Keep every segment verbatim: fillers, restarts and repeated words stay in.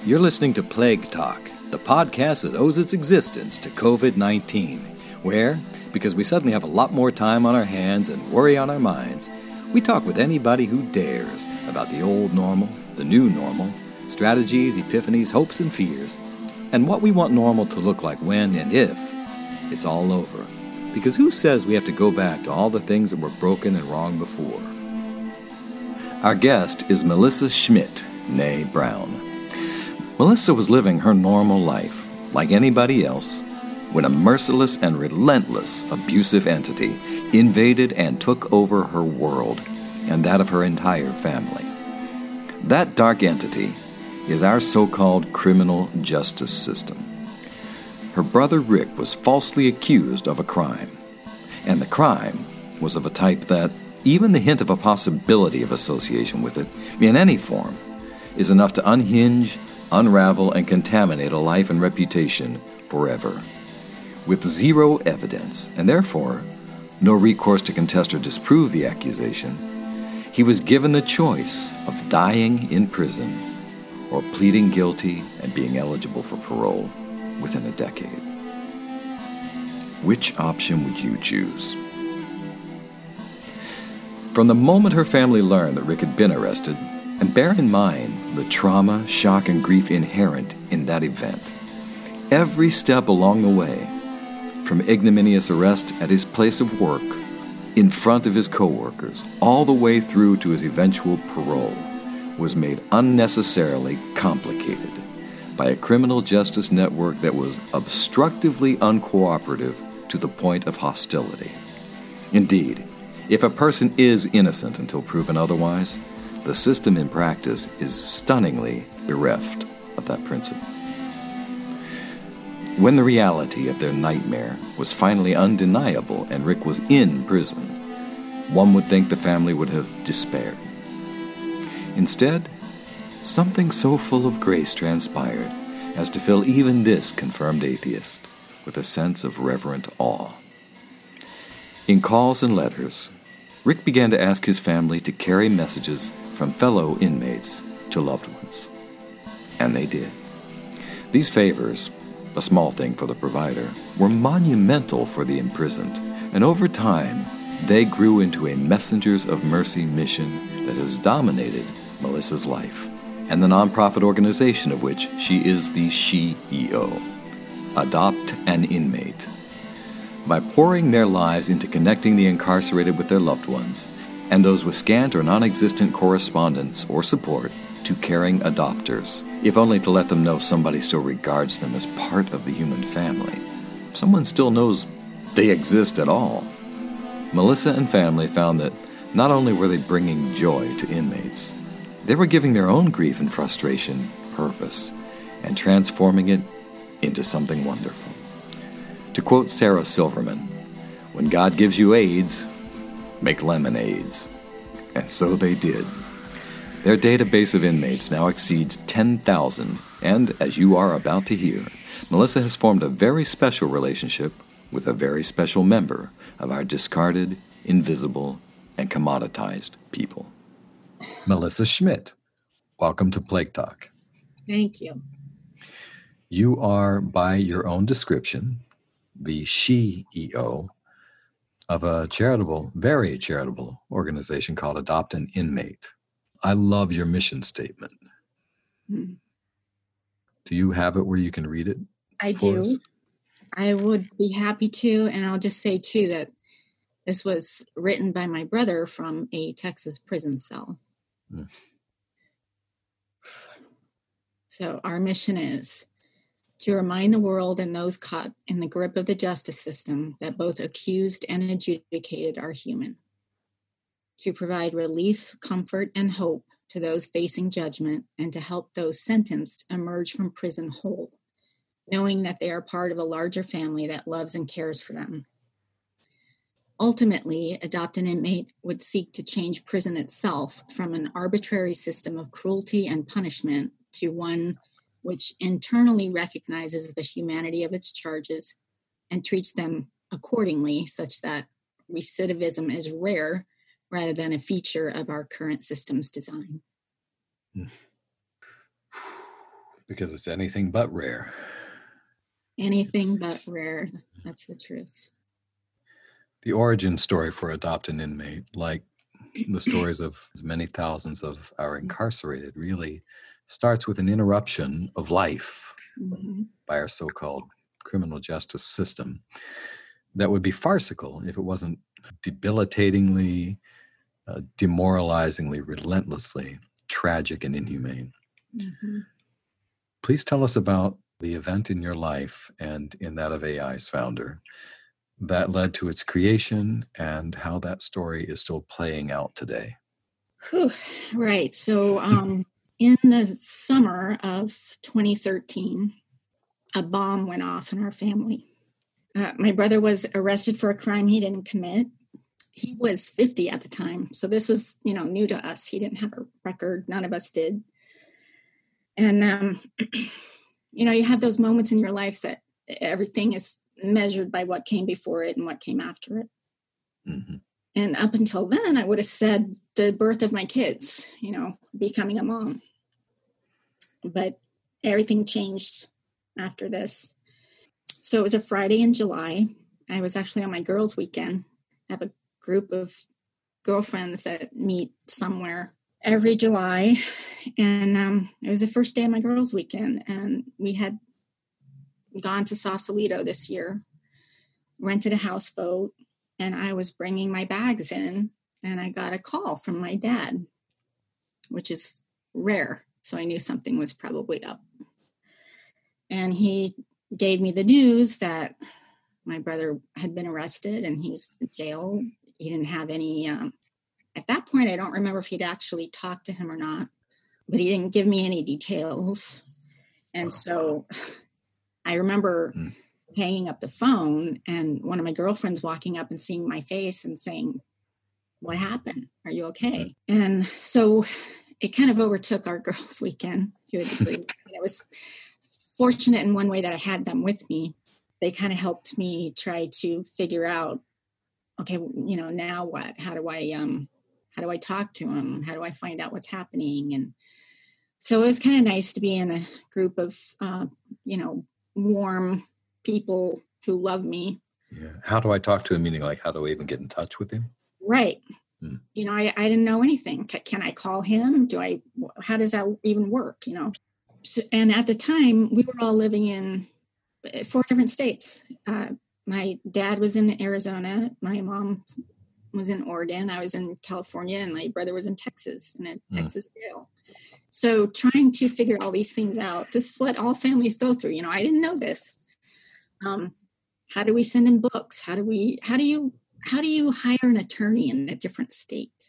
You're listening to Plague Talk, the podcast that owes its existence to covid nineteen, where, because we suddenly have a lot more time on our hands and worry on our minds, we talk with anybody who dares about the old normal, the new normal, strategies, epiphanies, hopes, and fears, and what we want normal to look like when and if it's all over. Because who says we have to go back to all the things that were broken and wrong before? Our guest is Melissa Schmidt, née Brown. Melissa was living her normal life, like anybody else, when a merciless and relentless abusive entity invaded and took over her world and that of her entire family. That dark entity is our so-called criminal justice system. Her brother Rick was falsely accused of a crime, and the crime was of a type that even the hint of a possibility of association with it, in any form, is enough to unhinge, unravel, and contaminate a life and reputation forever. With zero evidence, and therefore no recourse to contest or disprove the accusation, he was given the choice of dying in prison or pleading guilty and being eligible for parole within a decade. Which option would you choose? From the moment her family learned that Rick had been arrested, and bear in mind the trauma, shock, and grief inherent in that event, every step along the way, from ignominious arrest at his place of work, in front of his co-workers, all the way through to his eventual parole, was made unnecessarily complicated by a criminal justice network that was obstructively uncooperative to the point of hostility. Indeed, if a person is innocent until proven otherwise, the system in practice is stunningly bereft of that principle. When the reality of their nightmare was finally undeniable and Rick was in prison, one would think the family would have despaired. Instead, something so full of grace transpired as to fill even this confirmed atheist with a sense of reverent awe. In calls and letters, Rick began to ask his family to carry messages from fellow inmates to loved ones. And they did. These favors, a small thing for the provider, were monumental for the imprisoned, and over time, they grew into a Messengers of Mercy mission that has dominated Melissa's life, and the nonprofit organization of which she is the C E O, Adopt an Inmate. By pouring their lives into connecting the incarcerated with their loved ones, and those with scant or non-existent correspondence or support to caring adopters, if only to let them know somebody still regards them as part of the human family. Someone still knows they exist at all. Melissa and family found that not only were they bringing joy to inmates, they were giving their own grief and frustration purpose and transforming it into something wonderful. To quote Sarah Silverman, "When God gives you AIDS, make lemonades." And so they did. Their database of inmates now exceeds ten thousand, and as you are about to hear, Melissa has formed a very special relationship with a very special member of our discarded, invisible, and commoditized people. Melissa Schmidt, welcome to Plague Talk. Thank you. You are, by your own description, the C E O of a charitable, very charitable organization called Adopt an Inmate. I love your mission statement. Hmm. Do you have it where you can read it? I do. Us? I would be happy to, and I'll just say, too, that this was written by my brother from a Texas prison cell. Hmm. So our mission is to remind the world and those caught in the grip of the justice system that both accused and adjudicated are human. To provide relief, comfort, and hope to those facing judgment, and to help those sentenced emerge from prison whole, knowing that they are part of a larger family that loves and cares for them. Ultimately, Adopt an Inmate would seek to change prison itself from an arbitrary system of cruelty and punishment to one which internally recognizes the humanity of its charges and treats them accordingly, such that recidivism is rare rather than a feature of our current system's design. Because it's anything but rare. Anything It's, but rare. That's the truth. The origin story for Adopt an Inmate, like the stories of many thousands of our incarcerated, really starts with an interruption of life mm-hmm. by our so-called criminal justice system that would be farcical if it wasn't debilitatingly, uh, demoralizingly, relentlessly tragic and inhumane. Mm-hmm. Please tell us about the event in your life and in that of A I's founder that led to its creation and how that story is still playing out today. Whew, right. So um, in the summer of twenty thirteen, a bomb went off in our family. Uh, my brother was arrested for a crime he didn't commit. He was fifty at the time. So this was, you know, new to us. He didn't have a record. None of us did. And, um, you know, you have those moments in your life that everything is measured by what came before it and what came after it. Mm-hmm. And up until then, I would have said the birth of my kids, you know, becoming a mom. But everything changed after this. So it was a Friday in July. I was actually on my girls' weekend. I have a group of girlfriends that meet somewhere every July. And um, it was the first day of my girls' weekend. And we had gone to Sausalito this year, rented a houseboat, and I was bringing my bags in, and I got a call from my dad, which is rare. So I knew something was probably up. And he gave me the news that my brother had been arrested and he was in jail. He didn't have any, um, at that point, I don't remember if he'd actually talked to him or not, but he didn't give me any details. And so I remember mm. hanging up the phone and one of my girlfriends walking up and seeing my face and saying, "What happened? Are you okay?" Mm. And so it kind of overtook our girls' weekend to a degree. It was fortunate in one way that I had them with me. They kind of helped me try to figure out, okay, you know, now what? How do I, um, how do I talk to him? How do I find out what's happening? And so it was kind of nice to be in a group of, uh, you know, warm people who love me. Yeah. How do I talk to him? Meaning, like, how do I even get in touch with him? Right. Hmm. You know, I, I didn't know anything. C- can I call him? Do I, how does that even work? You know? So, and at the time we were all living in four different states. Uh, my dad was in Arizona. My mom was in Oregon. I was in California, and my brother was in Texas in a hmm. Texas jail. So trying to figure all these things out, this is what all families go through. You know, I didn't know this. Um, how do we send in books? How do we, how do you, how do you hire an attorney in a different state?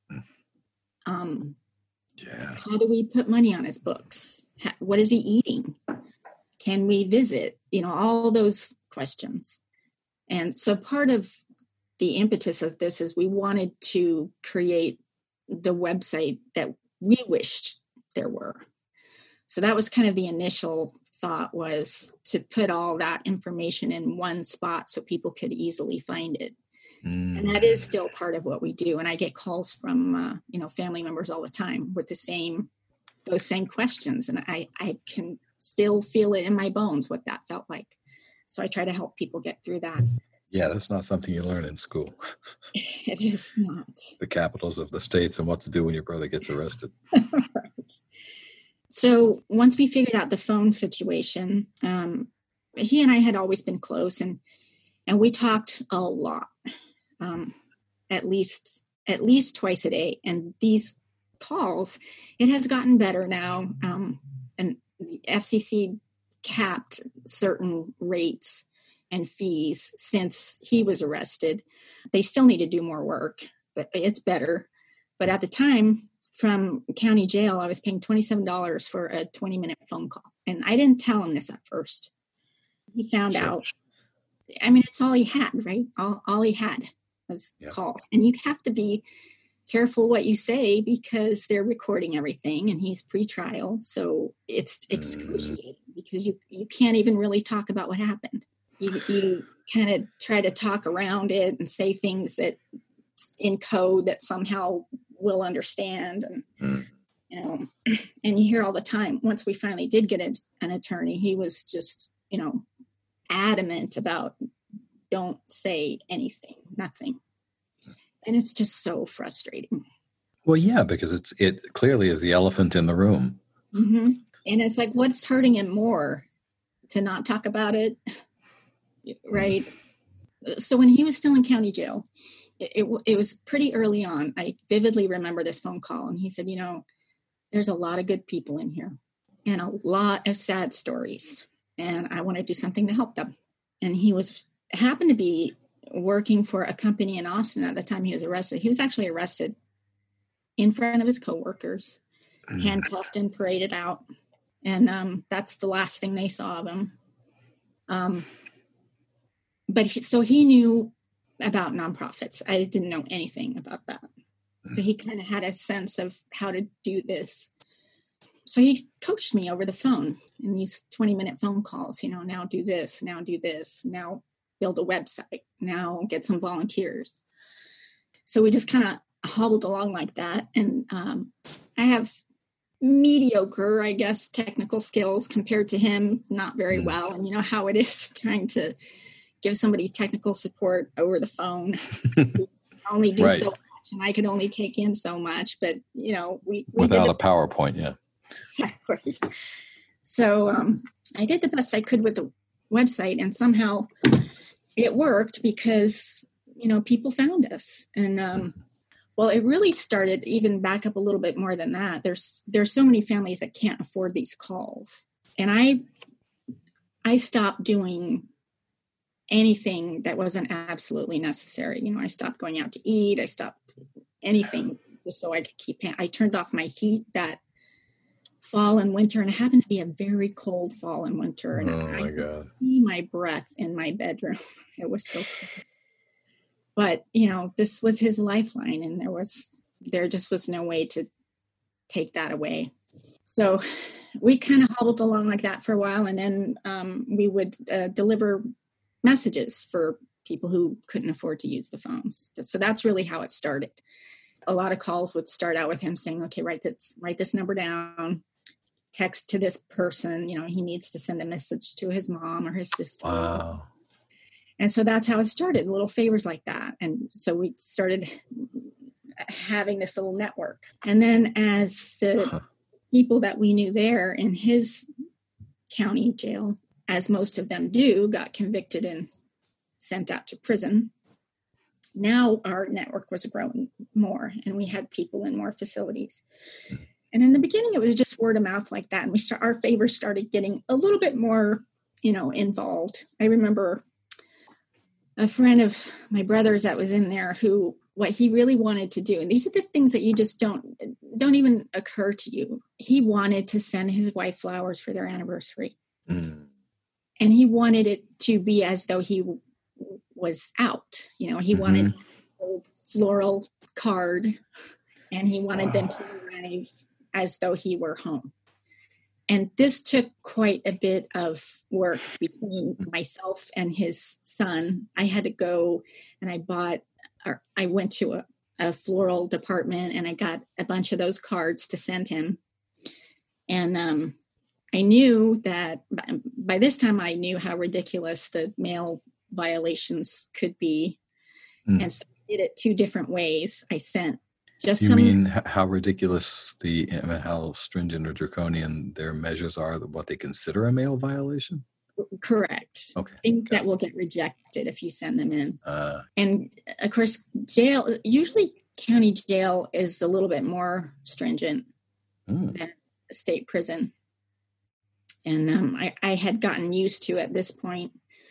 Um, yeah. How do we put money on his books? How, what is he eating? Can we visit? You know, all those questions. And so part of the impetus of this is we wanted to create the website that we wished there were. So that was kind of the initial thought, was to put all that information in one spot so people could easily find it. Mm. And that is still part of what we do. And I get calls from, uh, you know, family members all the time with the same, those same questions. And I, I can still feel it in my bones what that felt like. So I try to help people get through that. Yeah, that's not something you learn in school. It is not. The capitals of the states and what to do when your brother gets arrested. Right. So once we figured out the phone situation, um, he and I had always been close, and and we talked a lot, um, at least at least twice a day. And these calls, it has gotten better now. Um, and the F C C capped certain rates and fees since he was arrested. They still need to do more work, but it's better. But at the time, from county jail, I was paying twenty-seven dollars for a twenty minute phone call. And I didn't tell him this at first. He found sure. out. I mean, it's all he had, right? All, all he had was yeah. calls. And you have to be careful what you say because they're recording everything and he's pretrial. So it's excruciating mm. because you, you can't even really talk about what happened. You, you kind of try to talk around it and say things that in code that somehow will understand. And, mm. you know, and you hear all the time, once we finally did get a, an attorney, he was just, you know, adamant about don't say anything, nothing. And it's just so frustrating. Well, yeah, because it's it clearly is the elephant in the room. Mm-hmm. And it's like, what's hurting him more? To not talk about it, right? Mm. So when he was still in county jail, it, it, it was pretty early on. I vividly remember this phone call, and he said, you know, there's a lot of good people in here and a lot of sad stories, and I want to do something to help them. And he was happened to be working for a company in Austin at the time he was arrested. He was actually arrested in front of his coworkers, mm. handcuffed and paraded out. And um, that's the last thing they saw of him. Um, but he, so he knew about nonprofits. I didn't know anything about that. So he kind of had a sense of how to do this. So he coached me over the phone in these twenty minute phone calls, you know, now do this, now do this, now build a website, now get some volunteers. So we just kind of hobbled along like that. And um, I have mediocre, I guess, technical skills compared to him, not very well. And you know how it is trying to give somebody technical support over the phone. only do right. so much, and I could only take in so much. But you know, we, we without did a PowerPoint, yeah, exactly. So um, I did the best I could with the website, and somehow it worked because you know people found us, and um, well, it really started even back up a little bit more than that. There's there's so many families that can't afford these calls, and I I stopped doing anything that wasn't absolutely necessary. You know, I stopped going out to eat. I stopped anything just so I could keep. I turned off my heat that fall and winter, and it happened to be a very cold fall and winter, and oh I my could God. see my breath in my bedroom. It was so cold. But, you know, this was his lifeline, and there was, there just was no way to take that away. So we kind of hobbled along like that for a while. And then um, we would uh, deliver messages for people who couldn't afford to use the phones. So that's really how it started. A lot of calls would start out with him saying, okay, write this, write this number down, text to this person. You know, he needs to send a message to his mom or his sister. Wow. And so that's how it started, little favors like that. And so we started having this little network. And then as the huh. people that we knew there in his county jail, as most of them do, got convicted and sent out to prison. Now our network was growing more, and we had people in more facilities. And in the beginning, it was just word of mouth like that. And we start, our favors started getting a little bit more, you know, involved. I remember a friend of my brother's that was in there who, what he really wanted to do, and these are the things that you just don't, don't even occur to you. He wanted to send his wife flowers for their anniversary. Mm. And he wanted it to be as though he w- was out. You know, he mm-hmm. wanted a floral card, and he wanted wow. them to arrive as though he were home. And this took quite a bit of work between myself and his son. I had to go and I bought, or I went to a, a floral department, and I got a bunch of those cards to send him. And um, I knew that by, by this time I knew how ridiculous the mail violations could be. Mm. And so I did it two different ways. I sent just you some. You mean how ridiculous the, how stringent or draconian their measures are, what they consider a mail violation? Correct. Okay. Things Got that it. will get rejected if you send them in. Uh, and of course, jail, usually county jail is a little bit more stringent mm. than a state prison. And um, I, I had gotten used to, at this point,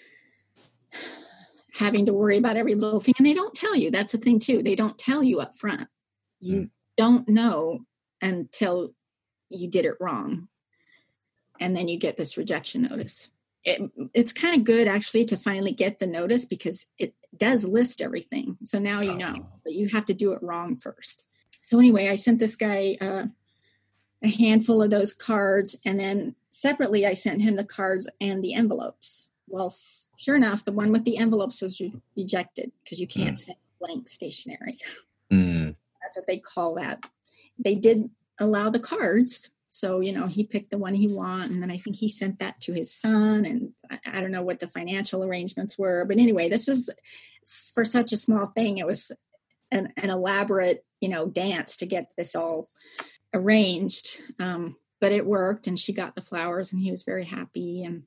having to worry about every little thing. And they don't tell you. That's the thing, too. They don't tell you up front. You mm. don't know until you did it wrong. And then you get this rejection notice. It, it's kind of good, actually, to finally get the notice, because it does list everything. So now you know, but you have to do it wrong first. So anyway, I sent this guy uh, a handful of those cards, and then separately I sent him the cards and the envelopes. Well, sure enough, the one with the envelopes was re- rejected because you can't mm. send blank stationery. Mm. That's what they call that. They did allow the cards. So, you know, he picked the one he wanted, and then I think he sent that to his son, and I, I don't know what the financial arrangements were. But anyway, this was, for such a small thing, it was an, an elaborate, you know, dance to get this all arranged. Um, but it worked, and she got the flowers, and he was very happy. And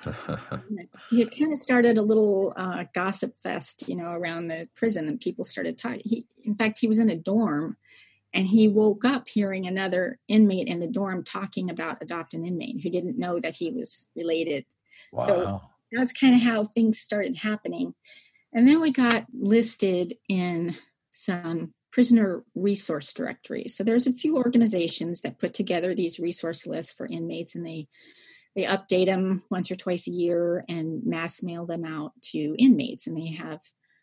it kind of started a little uh, gossip fest, you know, around the prison, and people started talking. He, in fact, he was in a dorm, and he woke up hearing another inmate in the dorm talking about adopt an inmate who didn't know that he was related. Wow. So that's kind of how things started happening. And then we got listed in some prisoner resource directories. So there's a few organizations that put together these resource lists for inmates, and they they update them once or twice a year and mass mail them out to inmates. And they have,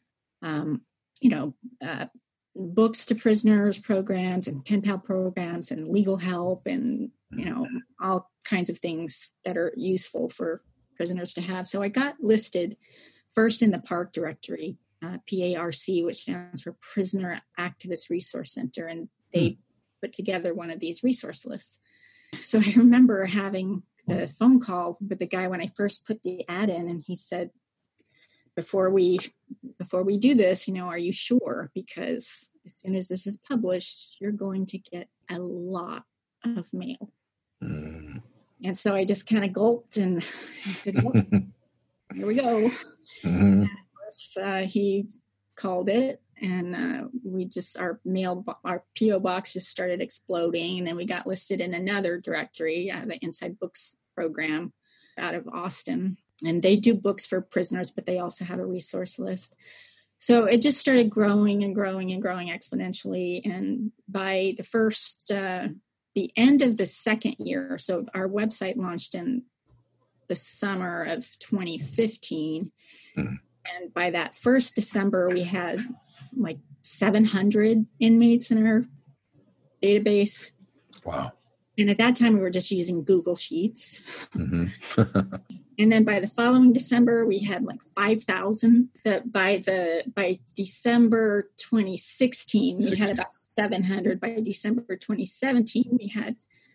um, you know, uh, books to prisoners programs and pen pal programs and legal help and, you know, all kinds of things that are useful for prisoners to have. So I got listed first in the PARC directory, uh, P A R C, which stands for Prisoner Activist Resource Center. And they hmm. put together one of these resource lists. So I remember having the phone call with the guy when I first put the ad in, and he said, before we before we do this, you know, are you sure? Because as soon as this is published, you're going to get a lot of mail. Mm. And so I just kind of gulped, and I said, well, here we go. Mm-hmm. And of course, uh, he called it, and uh, we just, our mail, our P O box just started exploding. And then we got listed in another directory, uh, the Inside Books program out of Austin. And they do books for prisoners, but they also have a resource list. So it just started growing and growing and growing exponentially. And by the first, uh, the end of the second year, so our website launched in the summer of twenty fifteen. Mm-hmm. And by that first December, we had like seven hundred inmates in our database. Wow. And at that time, we were just using Google Sheets. Mm-hmm. And then by the following December, we had like five thousand. That by the by December twenty sixteen, we had about seven hundred. By December twenty seventeen, we had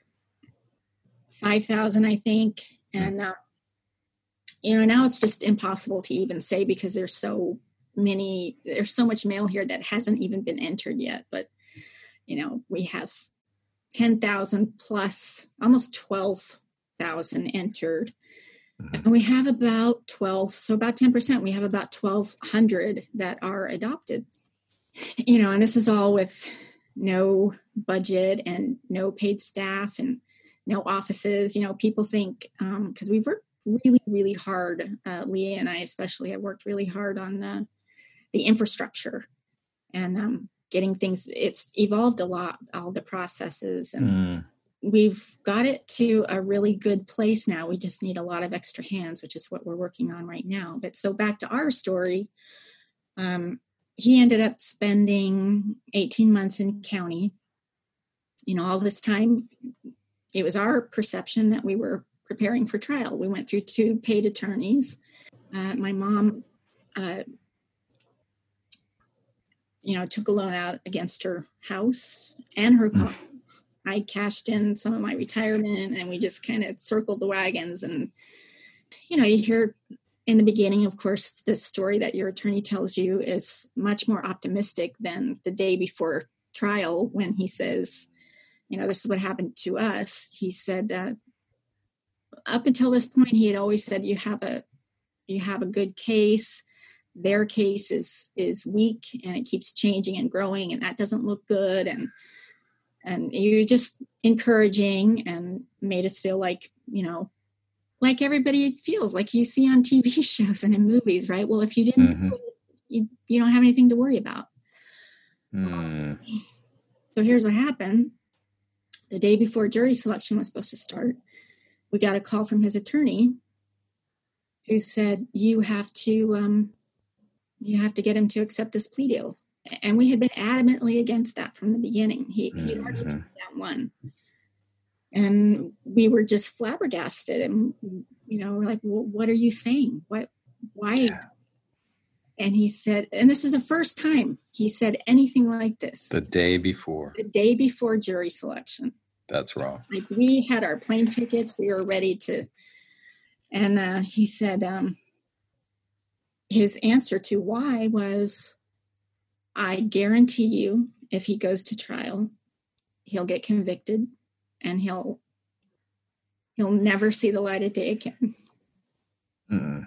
five thousand, I think. And, uh, you know, now it's just impossible to even say because there's so many, there's so much mail here that hasn't even been entered yet. But, you know, we have ten thousand plus, almost twelve thousand entered. And we have about twelve, so about ten percent, we have about twelve hundred that are adopted. You know, and this is all with no budget and no paid staff and no offices. You know, people think, because um, we've worked really, really hard, uh, Leah and I especially have worked really hard on uh, the infrastructure and um, getting things, it's evolved a lot, all the processes. And mm. we've got it to a really good place now. We just need a lot of extra hands, which is what we're working on right now. But so back to our story, um, he ended up spending eighteen months in county. You know, all this time, it was our perception that we were preparing for trial. We went through two paid attorneys. Uh, my mom, uh, you know, took a loan out against her house and her car. I cashed in some of my retirement, and we just kind of circled the wagons. And, you know, you hear in the beginning, of course, the story that your attorney tells you is much more optimistic than the day before trial when he says, you know, this is what happened to us. He said, uh, up until this point, he had always said, you have a, you have a good case. Their case is, is weak, and it keeps changing and growing, and that doesn't look good. And, And you were just encouraging and made us feel like, you know, like everybody feels, like you see on T V shows and in movies, right? Well, if you didn't, mm-hmm. you, you don't have anything to worry about. Mm. So here's what happened. The day before jury selection was supposed to start, we got a call from his attorney who said, you have to, um, you have to get him to accept this plea deal. And we had been adamantly against that from the beginning. He mm-hmm. he'd already took that one. And we were just flabbergasted. And, you know, we're like, well, what are you saying? What, why? Yeah. And he said, and this is the first time he said anything like this. The day before. The day before jury selection. That's wrong. Like, we had our plane tickets. We were ready to. And uh, he said um, his answer to why was, I guarantee you, if he goes to trial, he'll get convicted and he'll he'll never see the light of day again. Mm.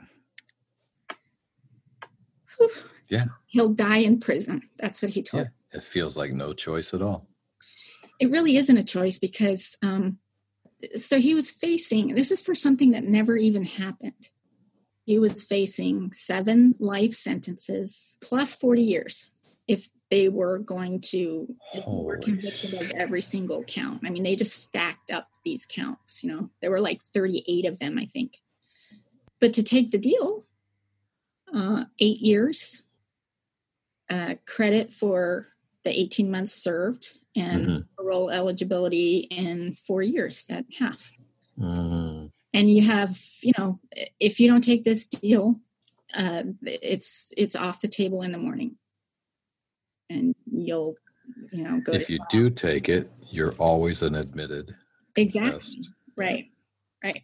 Whew. Yeah. He'll die in prison. That's what he told Yeah. me. It feels like no choice at all. It really isn't a choice because, um, so he was facing, this is for something that never even happened. He was facing seven life sentences plus forty years if they were going to, if they were convicted of every single count. I mean, they just stacked up these counts, you know, there were like thirty-eight of them, I think. But to take the deal, uh, eight years, uh, credit for the eighteen months served, and mm-hmm. parole eligibility in four years at half. Mm. And you have, you know, if you don't take this deal, uh, it's it's off the table in the morning. And you'll, you know, go If to you trial. do take it, you're always an admitted. Exactly. Confessed. Right. Right.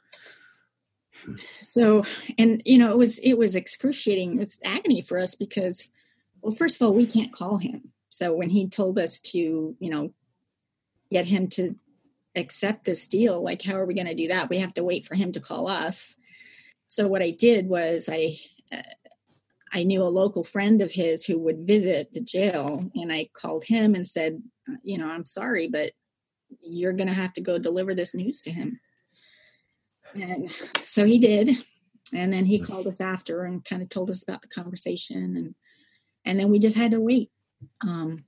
So, and, you know, it was, it was excruciating. It's agony for us because, well, first of all, we can't call him. So when he told us to, you know, get him to accept this deal, like, how are we going to do that? We have to wait for him to call us. So what I did was I, uh, I knew a local friend of his who would visit the jail, and I called him and said, you know, I'm sorry, but you're going to have to go deliver this news to him. And so he did. And then he called us after and kind of told us about the conversation. And, and then we just had to wait. Um,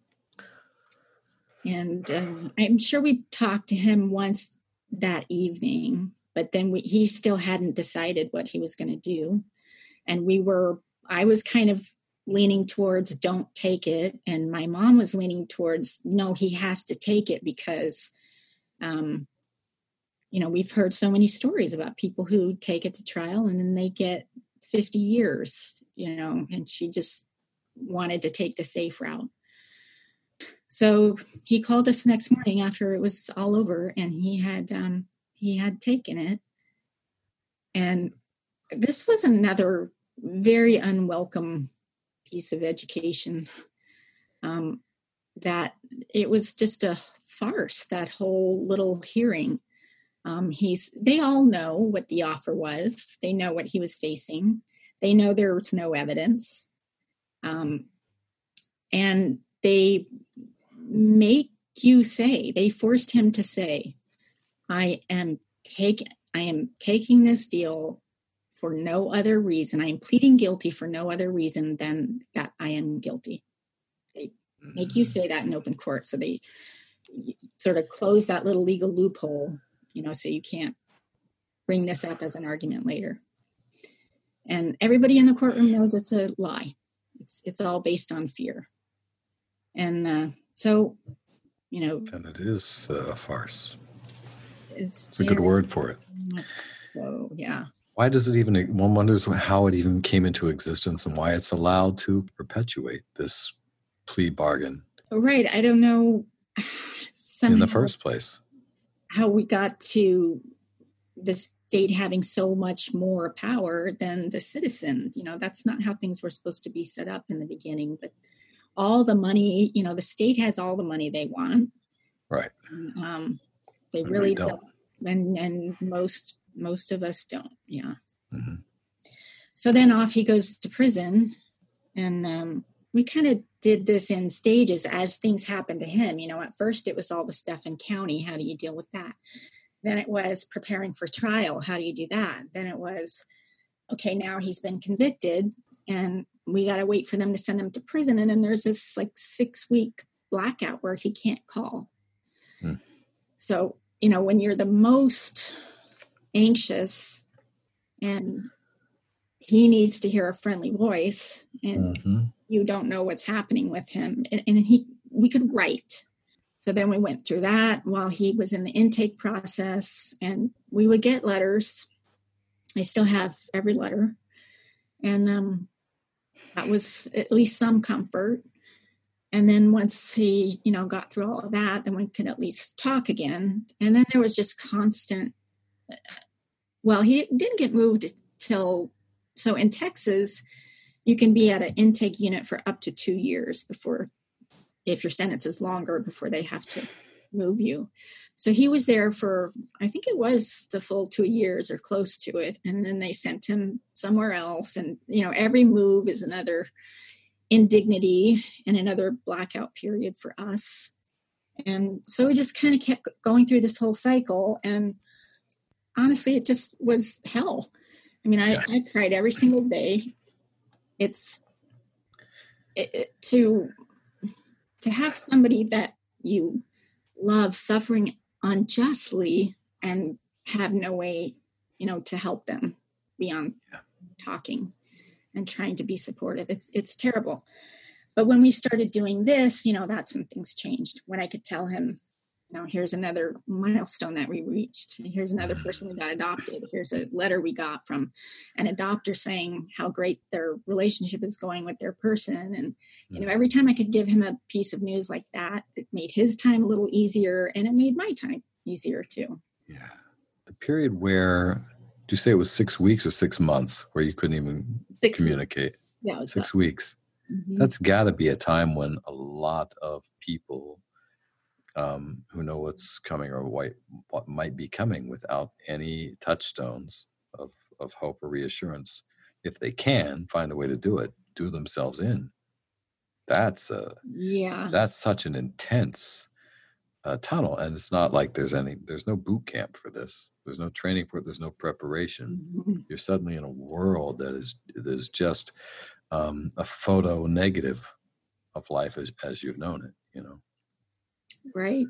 and uh, I'm sure we talked to him once that evening, but then we, he still hadn't decided what he was going to do. And we were, I was kind of leaning towards don't take it. And my mom was leaning towards, no, he has to take it because, um, you know, we've heard so many stories about people who take it to trial and then they get fifty years, you know, and she just wanted to take the safe route. So he called us the next morning after it was all over, and he had, um, he had taken it. And this was another very unwelcome piece of education, um, that it was just a farce, that whole little hearing. Um, he's, they all know what the offer was. They know what he was facing. They know there was no evidence. Um, and they make you say, they forced him to say, I am taking, I am taking this deal for no other reason. I am pleading guilty for no other reason than that I am guilty. They make you say that in open court. So they sort of close that little legal loophole, you know, so you can't bring this up as an argument later. And everybody in the courtroom knows it's a lie. It's it's all based on fear. And uh, so, you know. And it is a farce. It's, it's a good word for it. So, yeah. Why does it even, one wonders how it even came into existence and why it's allowed to perpetuate this plea bargain. Right. I don't know. Somehow, in the first place. How we got to the state having so much more power than the citizen. You know, that's not how things were supposed to be set up in the beginning. But all the money, you know, the state has all the money they want. Right. And, um, they and really don't. don't. And, and most, most of us don't. Yeah. Mm-hmm. So then off he goes to prison. And um, we kind of did this in stages as things happened to him. You know, at first it was all the stuff in county. How do you deal with that? Then it was preparing for trial. How do you do that? Then it was, okay, now he's been convicted and we got to wait for them to send him to prison. And then there's this like six week blackout where he can't call. Hmm. So, you know, when you're the most anxious and he needs to hear a friendly voice and mm-hmm. you don't know what's happening with him. And, and he, we could write. So then we went through that while he was in the intake process, and we would get letters. I still have every letter. And um, that was at least some comfort. And then once he, you know, got through all of that, then we could at least talk again. And then there was just constant, well, he didn't get moved till, so in Texas, you can be at an intake unit for up to two years before, if your sentence is longer, before they have to move you. So he was there for, I think it was the full two years or close to it. And then they sent him somewhere else. And, you know, every move is another indignity and another blackout period for us. And so we just kind of kept going through this whole cycle. And honestly, it just was hell. I mean, I, I cried every single day. It's it, it, to, to have somebody that you love suffering unjustly and have no way, you know, to help them beyond yeah. talking and trying to be supportive. It's it's terrible. But when we started doing this, you know, that's when things changed. When I could tell him, now here's another milestone that we reached. Here's another person we got adopted. Here's a letter we got from an adopter saying how great their relationship is going with their person. And, you know, every time I could give him a piece of news like that, it made his time a little easier, and it made my time easier too. Yeah. The period where, did you say it was six weeks or six months where you couldn't even six communicate? Weeks. Yeah, it was six about weeks. Mm-hmm. That's got to be a time when a lot of people um, who know what's coming or what, what might be coming without any touchstones of, of hope or reassurance, if they can find a way to do it, do themselves in. That's a, yeah. That's such an intense uh, tunnel. And it's not like there's any, there's no boot camp for this. There's no training for it. There's no preparation. Mm-hmm. You're suddenly in a world that is, that is just um, a photo negative of life as, as you've known it, you know? Right.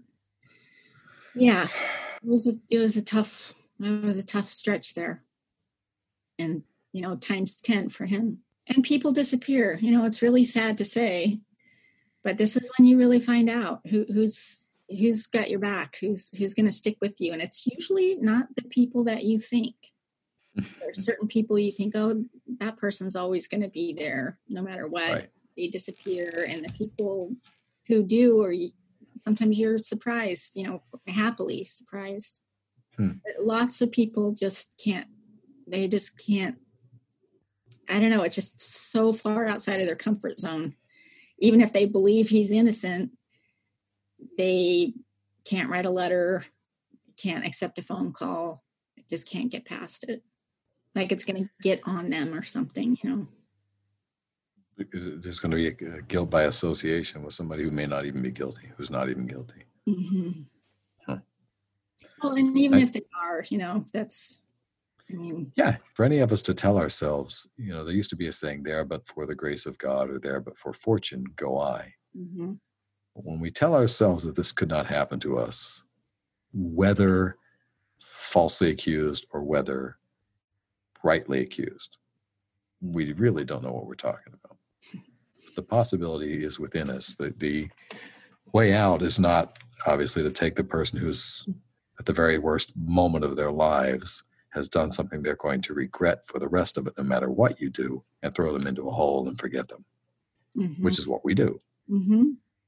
Yeah. It was a, it was a tough, it was a tough stretch there. And, you know, times ten for him. And people disappear. You know, it's really sad to say, but this is when you really find out who, who's, who's got your back, who's, who's going to stick with you. And it's usually not the people that you think. There's certain people you think, oh, that person's always going to be there no matter what. Right. They disappear. And the people who do, or you, sometimes you're surprised, you know, happily surprised. Hmm. But lots of people just can't, they just can't, I don't know, it's just so far outside of their comfort zone. Even if they believe he's innocent, they can't write a letter, can't accept a phone call, just can't get past it. Like it's going to get on them or something, you know. There's going to be a guilt by association with somebody who may not even be guilty, who's not even guilty. Mm-hmm. Huh. Well, and even I, if they are, you know, that's, I mean. Yeah, for any of us to tell ourselves, you know, there used to be a saying, there but for the grace of God, or there but for fortune go I. Mm-hmm. When we tell ourselves that this could not happen to us, whether falsely accused or whether rightly accused, we really don't know what we're talking about. The possibility is within us. The, the way out is not obviously to take the person who's at the very worst moment of their lives has done something they're going to regret for the rest of it, no matter what you do, and throw them into a hole and forget them, Mm-hmm. which is what we do. Mm-hmm.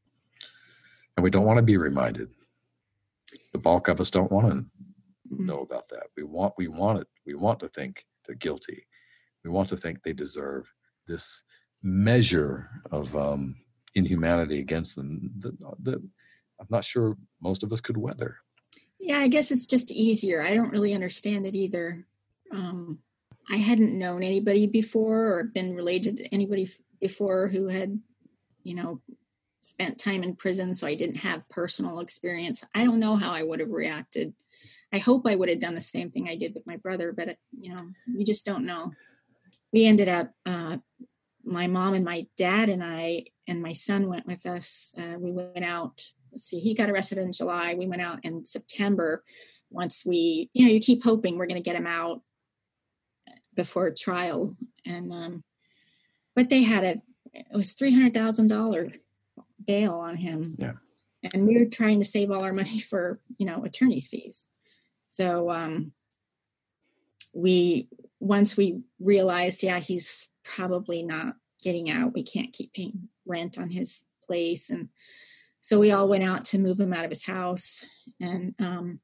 And we don't want to be reminded. The bulk of us don't want to Mm-hmm. know about that. We want, we want it. We want to think they're guilty. We want to think they deserve this measure of um, inhumanity against them that, that I'm not sure most of us could weather. Yeah, I guess it's just easier. I don't really understand it either. Um, I hadn't known anybody before or been related to anybody f- before who had, you know, spent time in prison, so I didn't have personal experience. I don't know how I would have reacted. I hope I would have done the same thing I did with my brother, but, you know, you just don't know. We ended up, uh, my mom and my dad and I and my son went with us. Uh, we went out. Let's see, he got arrested in July. We went out in September. Once we, you know, you keep hoping we're going to get him out before trial. And, um, but they had a, it was three hundred thousand dollars bail on him. Yeah. And we were trying to save all our money for, you know, attorney's fees. So, um, we, once we realized, yeah, he's probably not getting out. We can't keep paying rent on his place. And so we all went out to move him out of his house. And, um,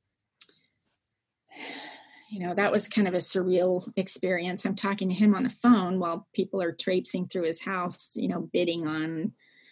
you know, that was kind of a surreal experience. I'm talking to him on the phone while people are traipsing through his house, you know, bidding on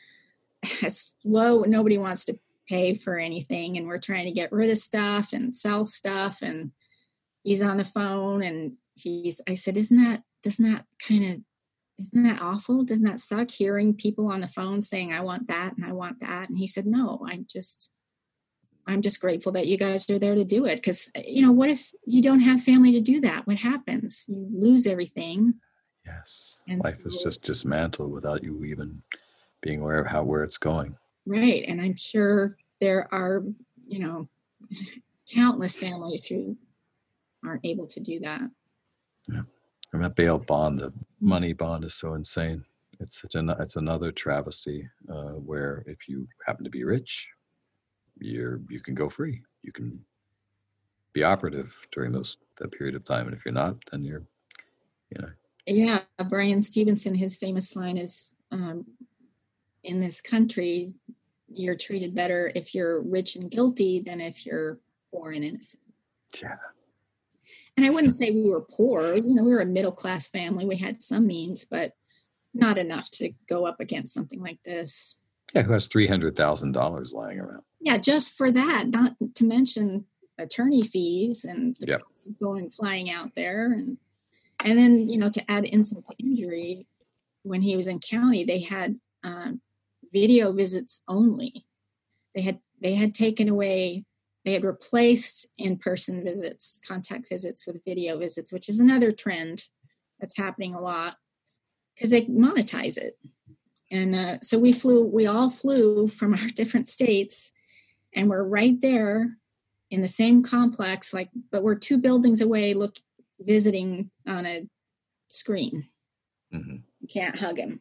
as low. Nobody wants to pay for anything. And we're trying to get rid of stuff and sell stuff. And he's on the phone and he's, I said, isn't that, doesn't that kind of, isn't that awful? Doesn't that suck hearing people on the phone saying, I want that and I want that? And he said, no, I just, I'm just grateful that you guys are there to do it. Because, you know, what if you don't have family to do that? What happens? You lose everything. Yes. And life so, is just dismantled without you even being aware of how, where it's going. Right. And I'm sure there are, you know, countless families who aren't able to do that. Yeah. And that bail bond, the money bond is so insane. It's such an, it's another travesty uh, where if you happen to be rich, you're you can go free. You can be operative during those that period of time, and if you're not, then you're, you know. Yeah, Brian Stevenson, his famous line is, um, "In this country, you're treated better if you're rich and guilty than if you're poor and innocent." Yeah. And I wouldn't say we were poor. You know, we were a middle-class family. We had some means, but not enough to go up against something like this. Yeah, who has three hundred thousand dollars lying around? Yeah, just for that, not to mention attorney fees and the yep. cost of going flying out there. And and then, you know, to add insult to injury, when he was in county, they had um, video visits only. They had they had taken away They had replaced in-person visits, contact visits with video visits, which is another trend that's happening a lot because they monetize it. And uh, so we flew, we all flew from our different states and we're right there in the same complex, like, but we're two buildings away, look, visiting on a screen. Mm-hmm. You can't hug him.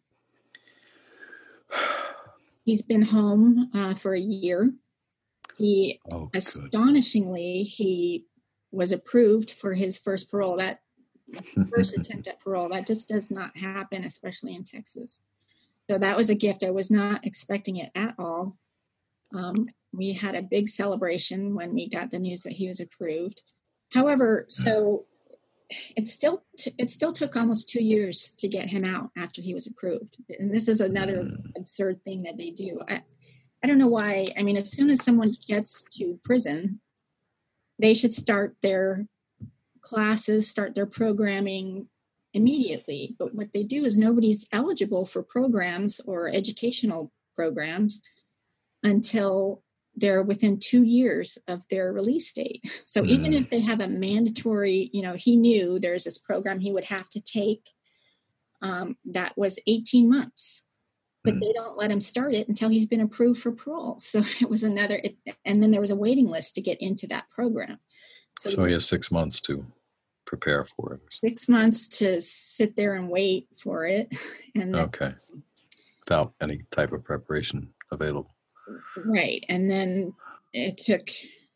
He's been home uh, for a year. He oh, astonishingly, he was approved for his first parole. That first attempt at parole, that just does not happen, especially in Texas. So that was a gift. I was not expecting it at all. Um, we had a big celebration when we got the news that he was approved. However, so it still t- it still took almost two years to get him out after he was approved. And this is another absurd thing that they do. I, I don't know why. I mean, as soon as someone gets to prison, they should start their classes, start their programming immediately. But what they do is nobody's eligible for programs or educational programs until they're within two years of their release date. So mm. even if they have a mandatory, you know, he knew there's this program he would have to take um, that was eighteen months. But they don't let him start it until he's been approved for parole. So it was another, it, and then there was a waiting list to get into that program. So, so he has six months to prepare for it. Six months to sit there and wait for it. And then, okay. Without any type of preparation available. Right. And then it took,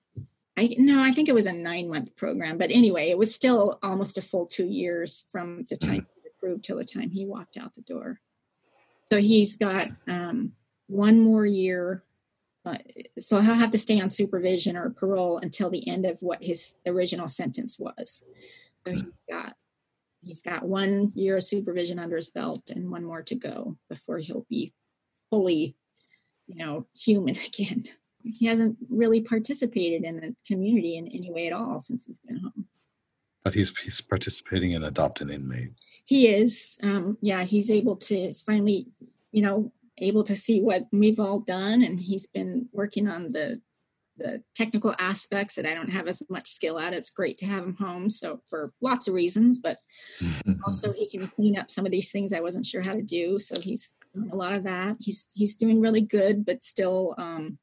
I no, I think it was a nine month program. But anyway, it was still almost a full two years from the time mm-hmm. he was approved till the time he walked out the door. So he's got um, one more year. Uh, so he'll have to stay on supervision or parole until the end of what his original sentence was. So he's got, he's got one year of supervision under his belt and one more to go before he'll be fully, you know, human again. He hasn't really participated in the community in any way at all since he's been home. But he's he's participating in Adopt an Inmate. He is. Um, yeah, he's able to, it's finally, you know, able to see what we've all done. And he's been working on the the technical aspects that I don't have as much skill at. It's great to have him home. So for lots of reasons, but also he can clean up some of these things I wasn't sure how to do. So he's doing a lot of that. He's, he's doing really good, but still, um,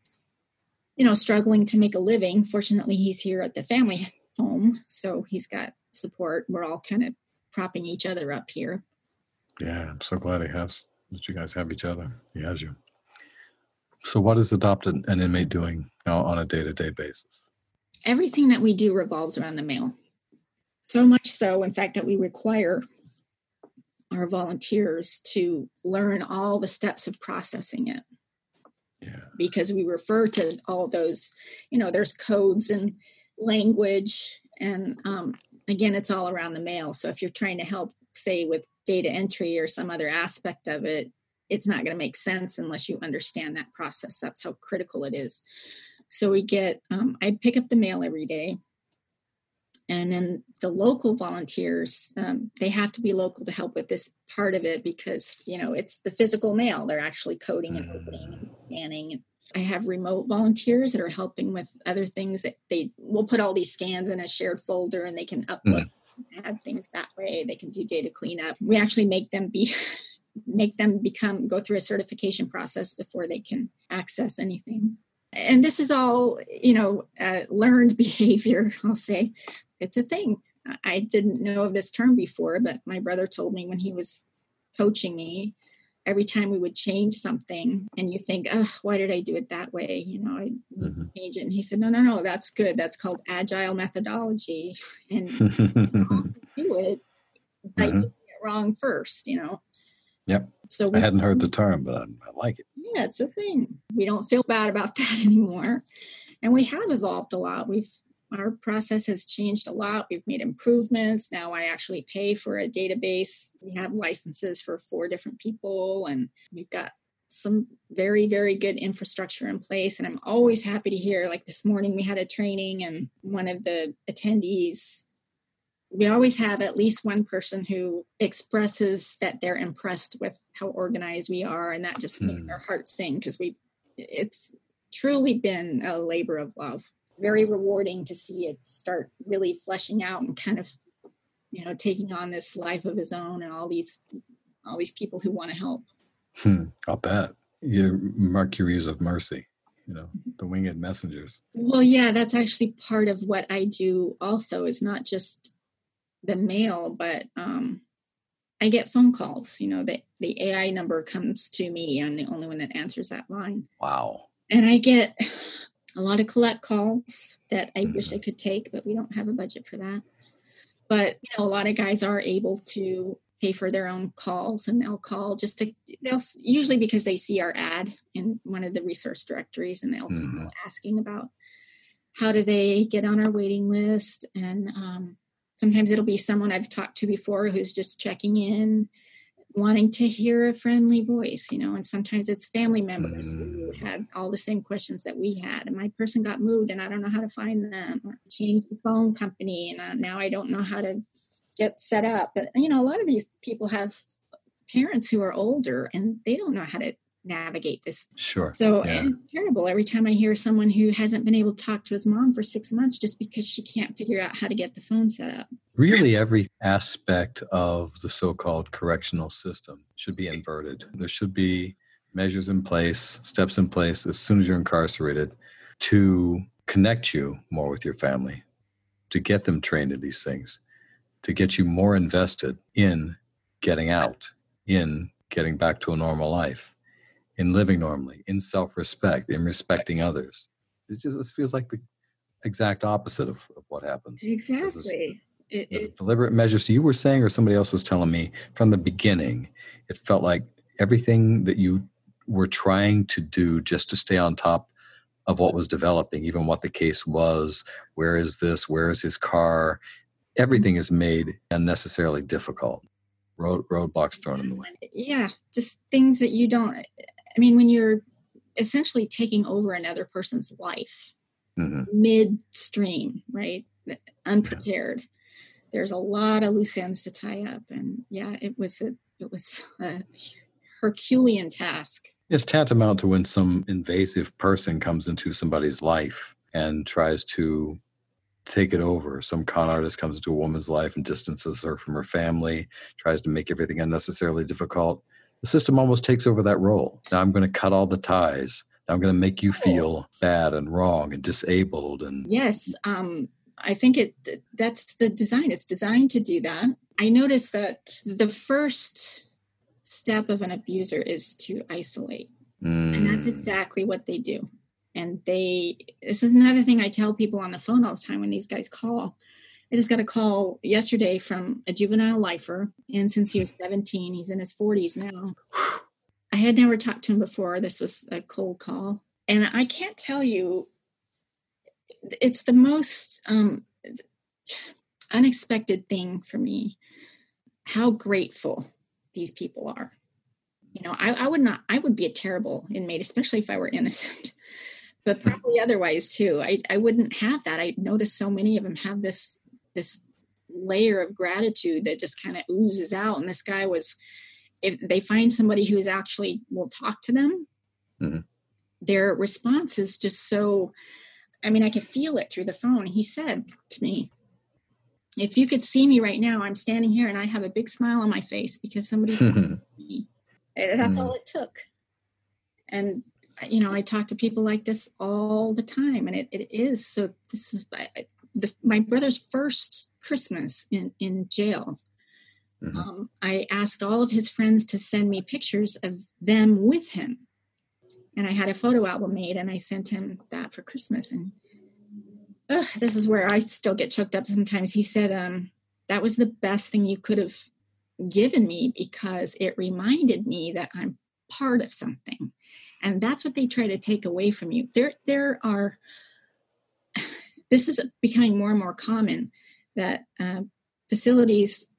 you know, struggling to make a living. Fortunately, he's here at the family home, so he's got support. We're all kind of propping each other up here. Yeah, I'm so glad he has that you guys have each other. He has you. So what is Adopt an Inmate doing now on a day-to-day basis? Everything that we do revolves around the mail. So much so, in fact, that we require our volunteers to learn all the steps of processing it. Yeah. Because we refer to all those, you know, there's codes and language. And um, again, it's all around the mail. So if you're trying to help, say, with data entry or some other aspect of it, it's not going to make sense unless you understand that process. That's how critical it is. So we get, um, I pick up the mail every day. And then the local volunteers, um, they have to be local to help with this part of it because, you know, it's the physical mail. They're actually coding and opening and scanning. I have remote volunteers that are helping with other things that they will put all these scans in a shared folder and they can upload, mm. add things that way. They can do data cleanup. We actually make them be, make them become, go through a certification process before they can access anything. And this is all, you know, uh, learned behavior, I'll say. It's a thing. I didn't know of this term before, but my brother told me when he was coaching me, every time we would change something and you think, oh, why did I do it that way? You know, I mm-hmm. change it. And he said, no, no, no, that's good. That's called agile methodology. And you do it by mm-hmm. doing it wrong first, you know? Yep. So we, I hadn't heard the term, but I, I like it. Yeah, it's a thing. We don't feel bad about that anymore. And we have evolved a lot. We've Our process has changed a lot. We've made improvements. Now I actually pay for a database. We have licenses for four different people, and we've got some very, very good infrastructure in place. And I'm always happy to hear, like this morning we had a training and one of the attendees, we always have at least one person who expresses that they're impressed with how organized we are. And that just mm. makes our hearts sing because we, it's truly been a labor of love. Very rewarding to see it start really fleshing out and kind of, you know, taking on this life of his own and all these, all these people who want to help. Hmm, I'll bet. You're Mercuries of Mercy, you know, the winged messengers. Well, yeah, that's actually part of what I do also is not just the mail, but um, I get phone calls, you know, the, the A I number comes to me. I'm the only one that answers that line. Wow. And I get a lot of collect calls that I mm-hmm. wish I could take, but we don't have a budget for that. But, you know, a lot of guys are able to pay for their own calls and they'll call just to, they'll usually because they see our ad in one of the resource directories and they'll mm-hmm. keep asking about how do they get on our waiting list. And um, sometimes it'll be someone I've talked to before who's just checking in, wanting to hear a friendly voice, you know, and sometimes it's family members mm. who had all the same questions that we had. And my person got moved and I don't know how to find them, or changed the phone company. And uh, now I don't know how to get set up. But, you know, a lot of these people have parents who are older and they don't know how to navigate this. Sure. So yeah. It's terrible. Every time I hear someone who hasn't been able to talk to his mom for six months just because she can't figure out how to get the phone set up. Really, every aspect of the so-called correctional system should be inverted. There should be measures in place, steps in place as soon as you're incarcerated to connect you more with your family, to get them trained in these things, to get you more invested in getting out, in getting back to a normal life, in living normally, in self-respect, in respecting others. It just it feels like the exact opposite of, of what happens. Exactly. It, it, deliberate measures. So you were saying, or somebody else was telling me from the beginning, it felt like everything that you were trying to do just to stay on top of what was developing, even what the case was, where is this, where is his car, everything is made unnecessarily difficult. Road roadblocks thrown in the way. Yeah, just things that you don't, I mean, when you're essentially taking over another person's life mm-hmm. midstream, right? Unprepared. Yeah. There's a lot of loose ends to tie up. And yeah, it was a, it was a Herculean task. It's tantamount to when some invasive person comes into somebody's life and tries to take it over. Some con artist comes into a woman's life and distances her from her family, tries to make everything unnecessarily difficult. The system almost takes over that role. Now I'm going to cut all the ties. Now I'm going to make you feel bad and wrong and disabled. And yes, um, I think it that's the design. It's designed to do that. I noticed that the first step of an abuser is to isolate. Mm. And that's exactly what they do. And they, this is another thing I tell people on the phone all the time when these guys call. I just got a call yesterday from a juvenile lifer, and since he was seventeen, he's in his forties now. I had never talked to him before. This was a cold call. And I can't tell you, it's the most um, unexpected thing for me, how grateful these people are. You know, I, I would not, I would be a terrible inmate, especially if I were innocent, but probably otherwise too. I, I wouldn't have that. I noticed so many of them have this, this layer of gratitude that just kind of oozes out. And this guy was, if they find somebody who's actually will talk to them, mm-hmm. their response is just so, I mean, I could feel it through the phone. He said to me, if you could see me right now, I'm standing here and I have a big smile on my face because somebody told me. That's mm. all it took. And, you know, I talk to people like this all the time, and it, it is. So this is the, my brother's first Christmas in, in jail. Mm-hmm. Um, I asked all of his friends to send me pictures of them with him. And I had a photo album made, and I sent him that for Christmas. And uh, this is where I still get choked up sometimes. He said, um, that was the best thing you could have given me because it reminded me that I'm part of something. And that's what they try to take away from you. There, there are, this is becoming more and more common that uh, facilities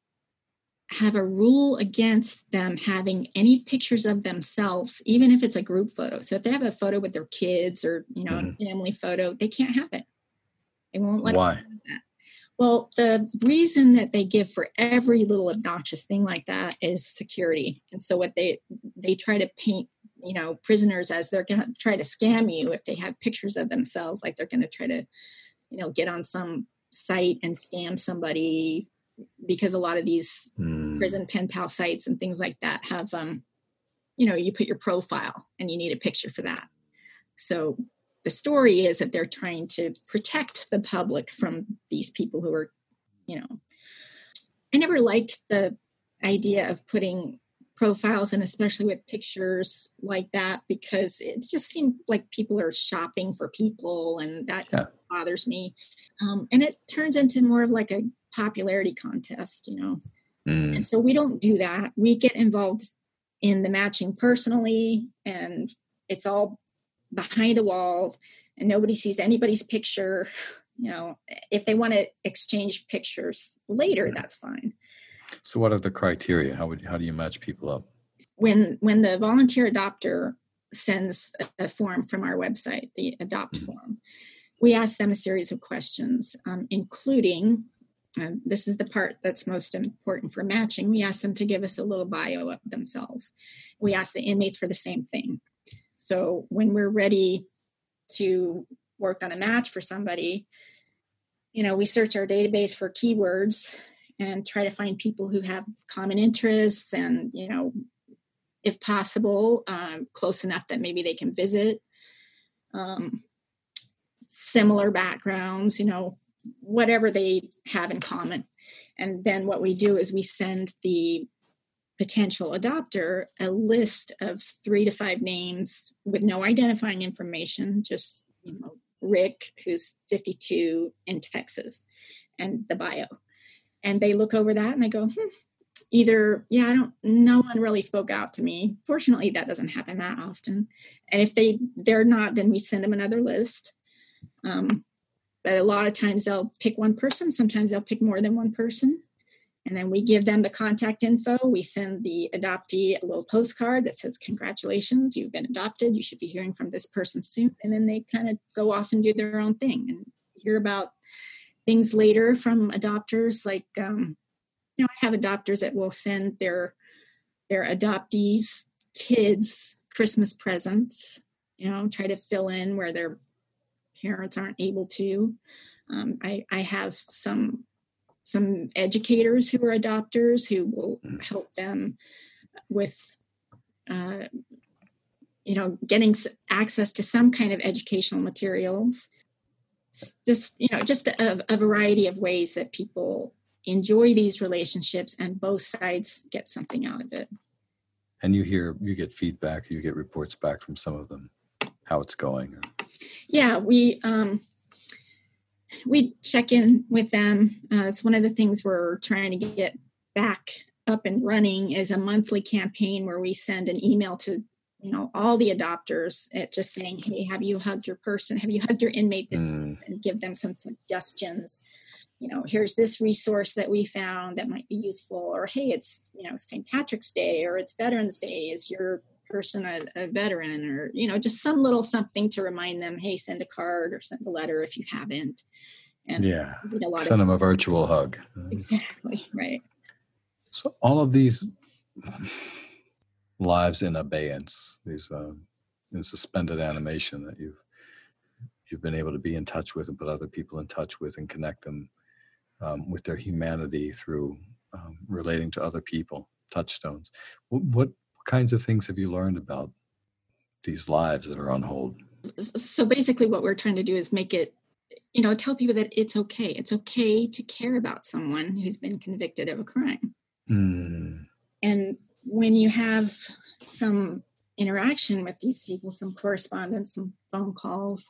have a rule against them having any pictures of themselves, even if it's a group photo. So if they have a photo with their kids or, you know, mm-hmm. a family photo, they can't have it. They won't let Why? them have that. Well, the reason that they give for every little obnoxious thing like that is security. And so what they, they try to paint, you know, prisoners as they're going to try to scam you if they have pictures of themselves, like they're going to try to, you know, get on some site and scam somebody, because a lot of these mm. prison pen pal sites and things like that have, um, you know, you put your profile and you need a picture for that. So the story is that they're trying to protect the public from these people who are, you know, I never liked the idea of putting profiles and especially with pictures like that, because it just seemed like people are shopping for people, and that yeah. bothers me. Um, and it turns into more of like a popularity contest, you know. Mm. And so we don't do that. We get involved in the matching personally, and it's all behind a wall and nobody sees anybody's picture. You know, if they want to exchange pictures later, that's fine. So what are the criteria? How would how do you match people up? When when the volunteer adopter sends a, a form from our website, the adopt mm-hmm. form, we ask them a series of questions, um, including, uh, this is the part that's most important for matching. We ask them to give us a little bio of themselves. We ask the inmates for the same thing. So when we're ready to work on a match for somebody, you know, we search our database for keywords and try to find people who have common interests and, you know, if possible, um, close enough that maybe they can visit, um, similar backgrounds, you know, whatever they have in common. And then what we do is we send the potential adopter a list of three to five names with no identifying information, just, you know, Rick, who's fifty-two in Texas, and the bio. And they look over that and they go, hmm, either, yeah, I don't, no one really spoke out to me. Fortunately, that doesn't happen that often. And if they, they're not, then we send them another list. Um, but a lot of times they'll pick one person. Sometimes they'll pick more than one person. And then we give them the contact info. We send the adoptee a little postcard that says, congratulations, you've been adopted. You should be hearing from this person soon. And then they kind of go off and do their own thing and hear about things later from adopters. Like, um, you know, I have adopters that will send their, their adoptees' kids Christmas presents, you know, try to fill in where their parents aren't able to. Um, I, I have some some educators who are adopters who will help them with, uh, you know, getting access to some kind of educational materials. Just, you know, just a, a variety of ways that people enjoy these relationships and both sides get something out of it. And you hear, you get feedback, you get reports back from some of them, how it's going. Yeah, we, um, we check in with them. Uh, it's one of the things we're trying to get back up and running is a monthly campaign where we send an email to, you know, all the adopters at just saying, hey, have you hugged your person? Have you hugged your inmate this Mm. and give them some suggestions. You know, here's this resource that we found that might be useful, or, hey, it's, you know, Saint Patrick's Day, or it's Veterans Day. Is your person a, a veteran? Or, you know, just some little something to remind them, hey, send a card or send a letter if you haven't. And Yeah. we get a lot Send of them a virtual hug. exactly right. So all of these lives in abeyance, these um, in suspended animation that you've you've been able to be in touch with and put other people in touch with and connect them um, with their humanity through um, relating to other people, touchstones. What, what kinds of things have you learned about these lives that are on hold? So basically what we're trying to do is make it, you know, tell people that it's okay. It's okay to care about someone who's been convicted of a crime. Mm. And when you have some interaction with these people, some correspondence, some phone calls,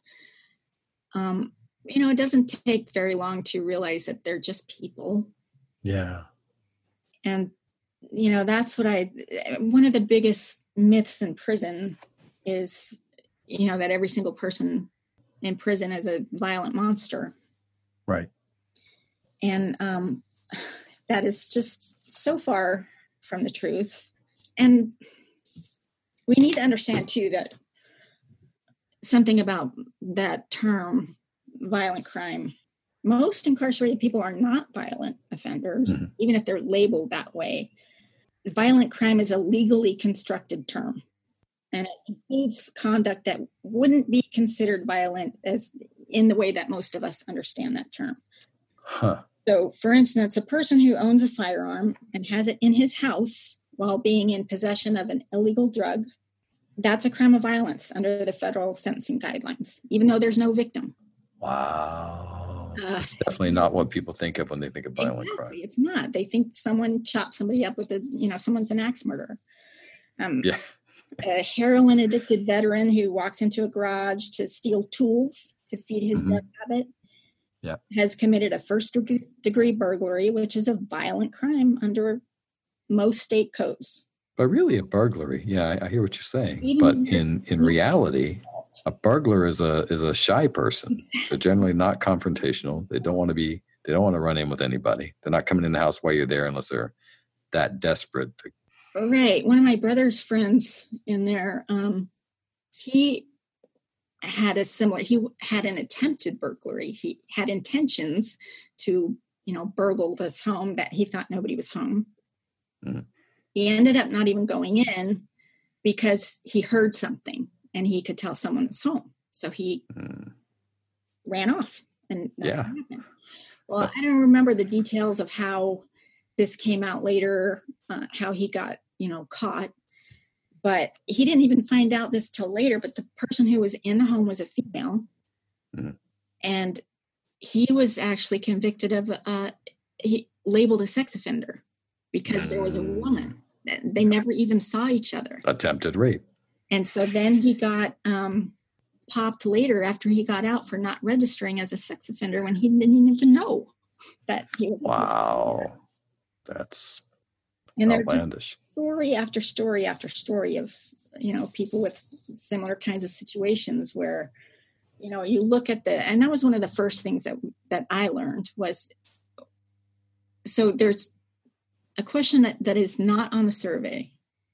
um, you know, it doesn't take very long to realize that they're just people. Yeah. And, you know, that's what I, one of the biggest myths in prison is, you know, that every single person in prison is a violent monster. Right. And um, that is just so far from the truth. And we need to understand, too, that something about that term, violent crime. Most incarcerated people are not violent offenders, mm-hmm. even if they're labeled that way. Violent crime is a legally constructed term, and it includes conduct that wouldn't be considered violent as in the way that most of us understand that term. Huh. So, for instance, a person who owns a firearm and has it in his house while being in possession of an illegal drug, that's a crime of violence under the federal sentencing guidelines, even though there's no victim. Wow. Uh, It's definitely not what people think of when they think of violent exactly, crime. It's not. They think someone chopped somebody up with a, you know, someone's an axe murderer. Um, yeah. A heroin addicted veteran who walks into a garage to steal tools to feed his mm-hmm. drug habit yeah. has committed a first degree burglary, which is a violent crime under most state codes. But really a burglary. Yeah, I, I hear what you're saying. Even but in, in reality, a burglar is a is a shy person. Exactly. They're generally not confrontational. They don't want to be, they don't want to run in with anybody. They're not coming in the house while you're there unless they're that desperate. To... Right. One of my brother's friends in there, um, he had a similar, he had an attempted burglary. He had intentions to, you know, burgle this home that he thought nobody was home. Mm-hmm. He ended up not even going in because he heard something and he could tell someone was home. So he mm. ran off and nothing yeah. happened. Well, I don't remember the details of how this came out later, uh, how he got, you know, caught. But he didn't even find out this till later. But the person who was in the home was a female. Mm. And he was actually convicted of, uh, he labeled a sex offender because mm. there was a woman. They never even saw each other. Attempted rape. And so then he got um, popped later after he got out for not registering as a sex offender when he didn't even know that he was. Wow. That's and outlandish. Story after story after story of, you know, people with similar kinds of situations where, you know, you look at the, and that was one of the first things that, that I learned was, so there's a question that, that is not on the survey.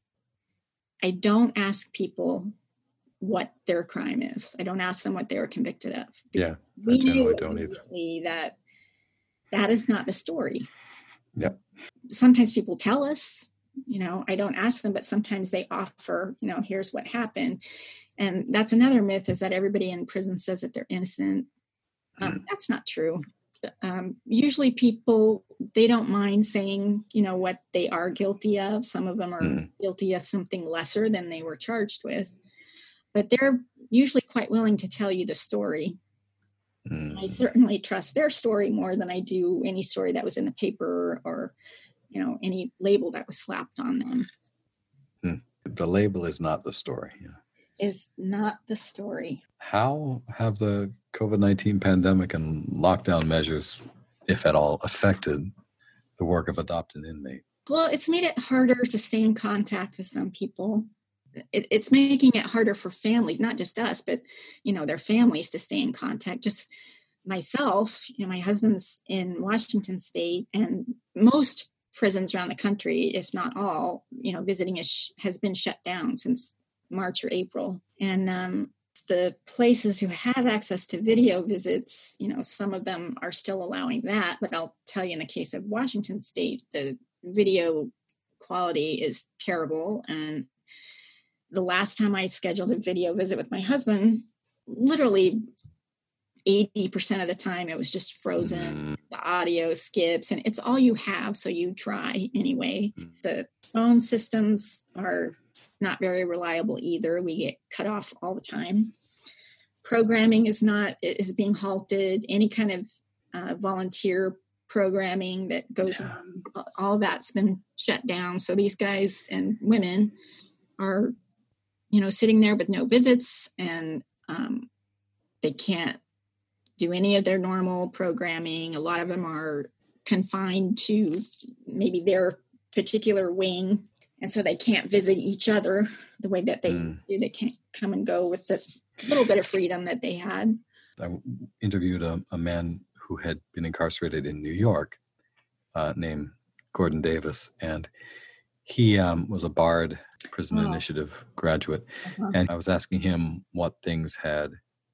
I don't ask people what their crime is. I don't ask them what they were convicted of. Yeah, we I generally knew don't either. That that is not the story. Yeah. Sometimes people tell us, you know, I don't ask them, but sometimes they offer, you know, here's what happened. And that's another myth, is that everybody in prison says that they're innocent. Um, mm. That's not true. Um, usually people, they don't mind saying, you know, what they are guilty of. Some of them are mm. guilty of something lesser than they were charged with, but they're usually quite willing to tell you the story. Mm. I certainly trust their story more than I do any story that was in the paper or, you know, any label that was slapped on them. Mm. The label is not the story. Yeah. is not the story. How have the COVID nineteen pandemic and lockdown measures, if at all, affected the work of Adopt an Inmate? Well, it's made it harder to stay in contact with some people. It, it's making it harder for families, not just us, but, you know, their families to stay in contact. Just myself, you know, my husband's in Washington State, and most prisons around the country, if not all, you know, visiting is, has been shut down since March or April. And um, the places who have access to video visits, you know, some of them are still allowing that. But I'll tell you, in the case of Washington State, the video quality is terrible. And the last time I scheduled a video visit with my husband, literally eighty percent of the time it was just frozen. Mm. The audio skips, and it's all you have, so you try anyway. Mm. The phone systems are not very reliable either. We get cut off all the time. Programming is not is being halted. Any kind of uh, volunteer programming that goes yeah. on, all that's been shut down. So these guys and women are, you know, sitting there with no visits, and um, they can't do any of their normal programming. A lot of them are confined to maybe their particular wing, and so they can't visit each other the way that they mm. do. They can't come and go with the little bit of freedom that they had. I interviewed a, a man who had been incarcerated in New York uh, named Gordon Davis, and he um, was a BARD Prison oh. Initiative graduate, uh-huh. and I was asking him what things had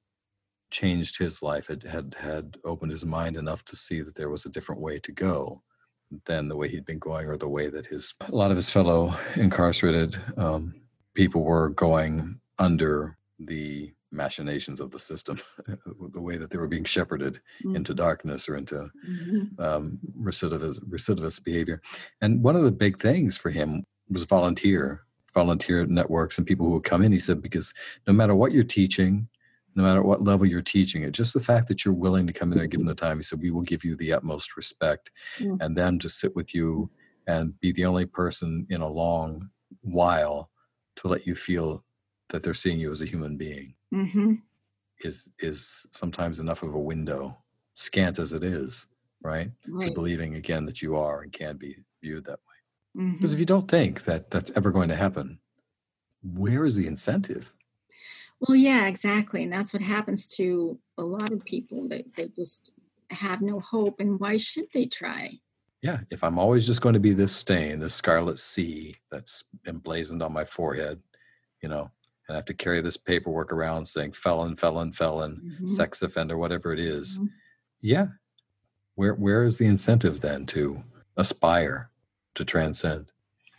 changed his life, had, had had opened his mind enough to see that there was a different way to go than the way he'd been going, or the way that his a lot of his fellow incarcerated um, people were going under the machinations of the system, the way that they were being shepherded mm-hmm. into darkness or into mm-hmm. um, recidivist, recidivist behavior. And one of the big things for him was volunteer, volunteer networks and people who would come in. He said, because no matter what you're teaching, no matter what level you're teaching it, just the fact that you're willing to come in there and give them the time, he said, we will give you the utmost respect. Mm-hmm. And then to sit with you and be the only person in a long while to let you feel that they're seeing you as a human being mm-hmm. is is sometimes enough of a window, scant as it is, right? right? To believing again that you are and can be viewed that way. Mm-hmm. Because if you don't think that that's ever going to happen, where is the incentive? Well, yeah, exactly. And that's what happens to a lot of people. They, they just have no hope. And why should they try? Yeah, if I'm always just going to be this stain, this scarlet C that's emblazoned on my forehead, you know, and I have to carry this paperwork around saying felon, felon, felon, mm-hmm. sex offender, whatever it is. Mm-hmm. Yeah. Where where is the incentive then to aspire to transcend?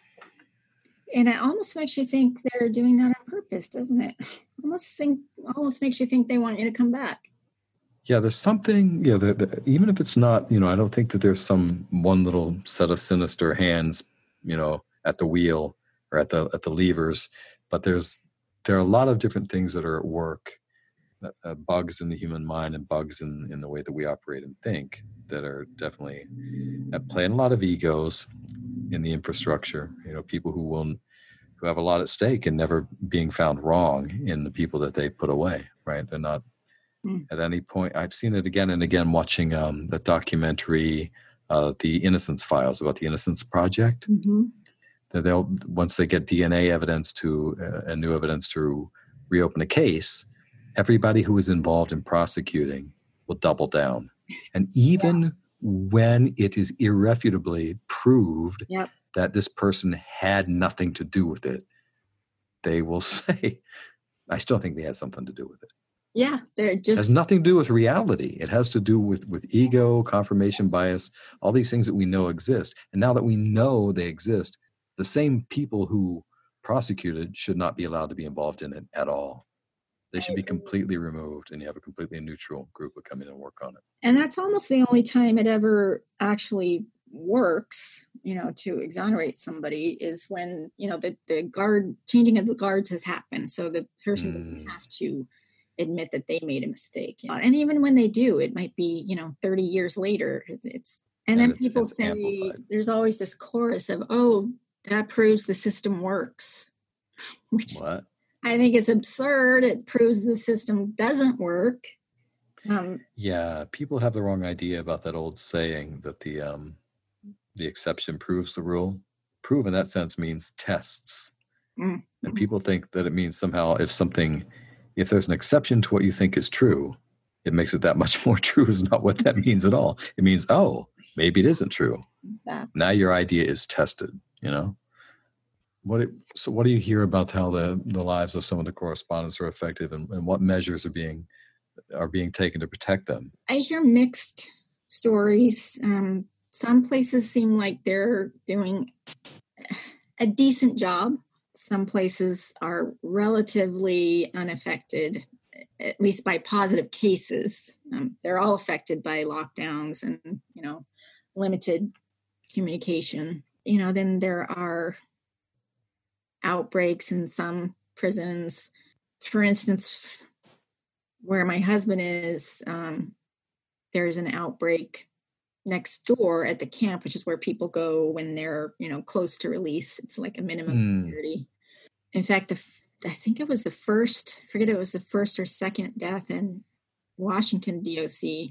And it almost makes you think they're doing that on purpose, doesn't it? Almost think, almost makes you think they want you to come back. Yeah, there's something, you know, the, the, even if it's not, you know, I don't think that there's some one little set of sinister hands, you know, at the wheel or at the at the levers, but there's there are a lot of different things that are at work, uh, bugs in the human mind and bugs in, in the way that we operate and think that are definitely at play. And a lot of egos in the infrastructure, you know, people who will, who have a lot at stake and never being found wrong in the people that they put away, right? They're not mm. at any point. I've seen it again and again watching um, the documentary, uh, The Innocence Files, about the Innocence Project. Mm-hmm. That they'll, once they get D N A evidence to uh, and new evidence to reopen a case, everybody who is involved in prosecuting will double down. And even yeah. when it is irrefutably proved yep. that this person had nothing to do with it, they will say, I still think they had something to do with it. Yeah, they're just... It has nothing to do with reality. It has to do with, with ego, confirmation bias, all these things that we know exist. And now that we know they exist, the same people who prosecuted should not be allowed to be involved in it at all. They should be completely removed, and you have a completely neutral group who come in and work on it. And that's almost the only time it ever actually works, you know, to exonerate somebody is when, you know, the, the guard, changing of the guards has happened. So the person mm. doesn't have to admit that they made a mistake. You know? And even when they do, it might be, you know, thirty years later. It's And, and then it's, people it's say, amplified. There's always this chorus of, oh, that proves the system works. Which, what? I think it's absurd. It proves the system doesn't work. Um, yeah, people have the wrong idea about that old saying that the um, the exception proves the rule. Prove in that sense means tests. Mm-hmm. And people think that it means somehow if something, if there's an exception to what you think is true, it makes it that much more true is not what that means at all. It means, oh, maybe it isn't true. Exactly. Now your idea is tested, you know? What it, so what do you hear about how the, the lives of some of the correspondents are affected and, and what measures are being are being taken to protect them? I hear mixed stories. Um, some places seem like they're doing a decent job. Some places are relatively unaffected, at least by positive cases. Um, they're all affected by lockdowns and, you know, limited communication. You know, then there are outbreaks in some prisons. For instance, where my husband is, um, there's an outbreak next door at the camp, which is where people go when they're, you know, close to release. It's like a minimum mm. security. In fact, the, I think it was the first, I forget it was the first or second death in Washington, D O C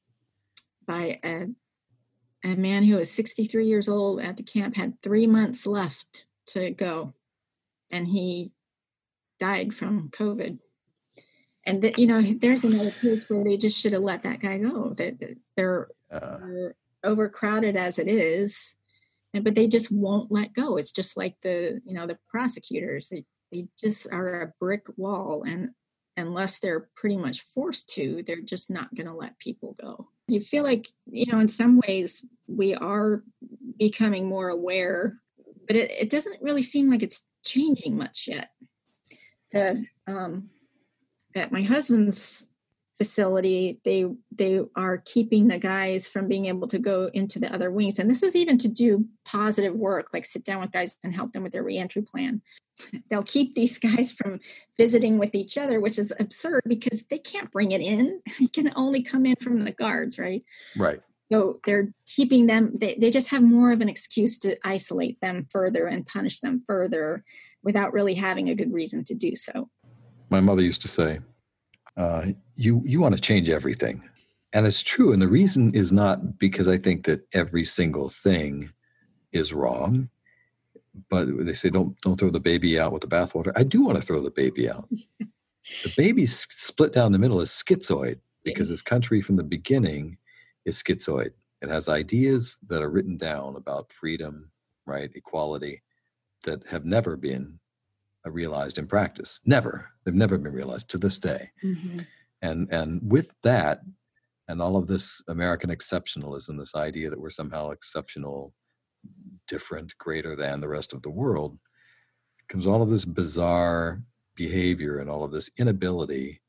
by a, a man who was sixty-three years old at the camp, had three months left to go. And he died from COVID. And, the, you know, there's another case where they just should have let that guy go. That, that they're, uh. they're overcrowded as it is. But they just won't let go. It's just like the, you know, the prosecutors, they, they just are a brick wall. And unless they're pretty much forced to, they're just not going to let people go. You feel like, you know, in some ways we are becoming more aware, but it, it doesn't really seem like it's changing much yet. The, um, at my husband's facility, they they are keeping the guys from being able to go into the other wings. And this is even to do positive work, like sit down with guys and help them with their reentry plan. They'll keep these guys from visiting with each other, which is absurd because they can't bring it in. It can only come in from the guards, right? Right. So they're keeping them, they, they just have more of an excuse to isolate them further and punish them further without really having a good reason to do so. My mother used to say, Uh, you you want to change everything. And it's true. And the reason is not because I think that every single thing is wrong, but they say don't don't throw the baby out with the bathwater. I do want to throw the baby out. The baby's split down the middle is schizoid because this country from the beginning is schizoid. It has ideas that are written down about freedom, right, equality, that have never been realized in practice. Never. They've never been realized to this day. Mm-hmm. And and with that, and all of this American exceptionalism, this idea that we're somehow exceptional, different, greater than the rest of the world, comes all of this bizarre behavior and all of this inability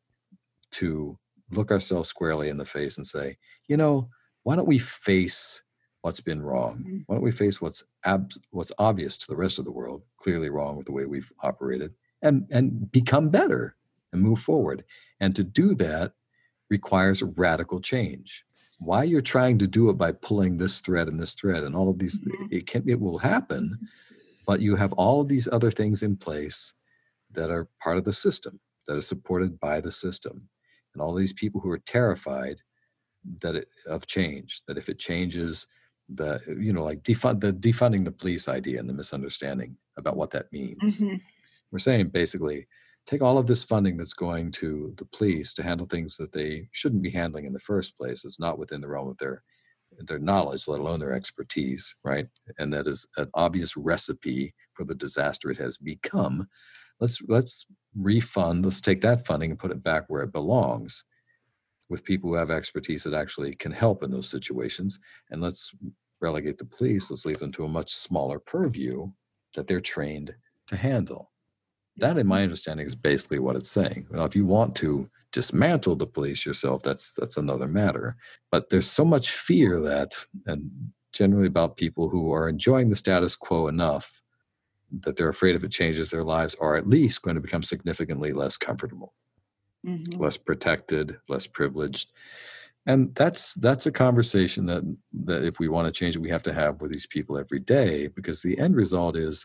to look ourselves squarely in the face and say, you know, why don't we face what's been wrong? Mm-hmm. Why don't we face what's ab- what's obvious to the rest of the world, clearly wrong with the way we've operated, and, and become better and move forward? And to do that requires radical change. Why you're trying to do it by pulling this thread and this thread and all of these, mm-hmm. it can it will happen, but you have all of these other things in place that are part of the system, that are supported by the system. And all these people who are terrified that it, of change, that if it changes, the, you know, like defund the defunding the police idea and the misunderstanding about what that means. Mm-hmm. We're saying basically take all of this funding that's going to the police to handle things that they shouldn't be handling in the first place. It's not within the realm of their their knowledge, let alone their expertise, right? And that is an obvious recipe for the disaster it has become. Let's let's refund, let's take that funding and put it back where it belongs, with people who have expertise that actually can help in those situations. And let's relegate the police, let's leave them to a much smaller purview that they're trained to handle. That, in my understanding, is basically what it's saying. Now, if you want to dismantle the police yourself, that's that's another matter. But there's so much fear that, and generally about people who are enjoying the status quo enough that they're afraid if it changes their lives, are at least going to become significantly less comfortable. Mm-hmm. Less protected, less privileged. And that's that's a conversation that, that if we want to change it, we have to have with these people every day, because the end result is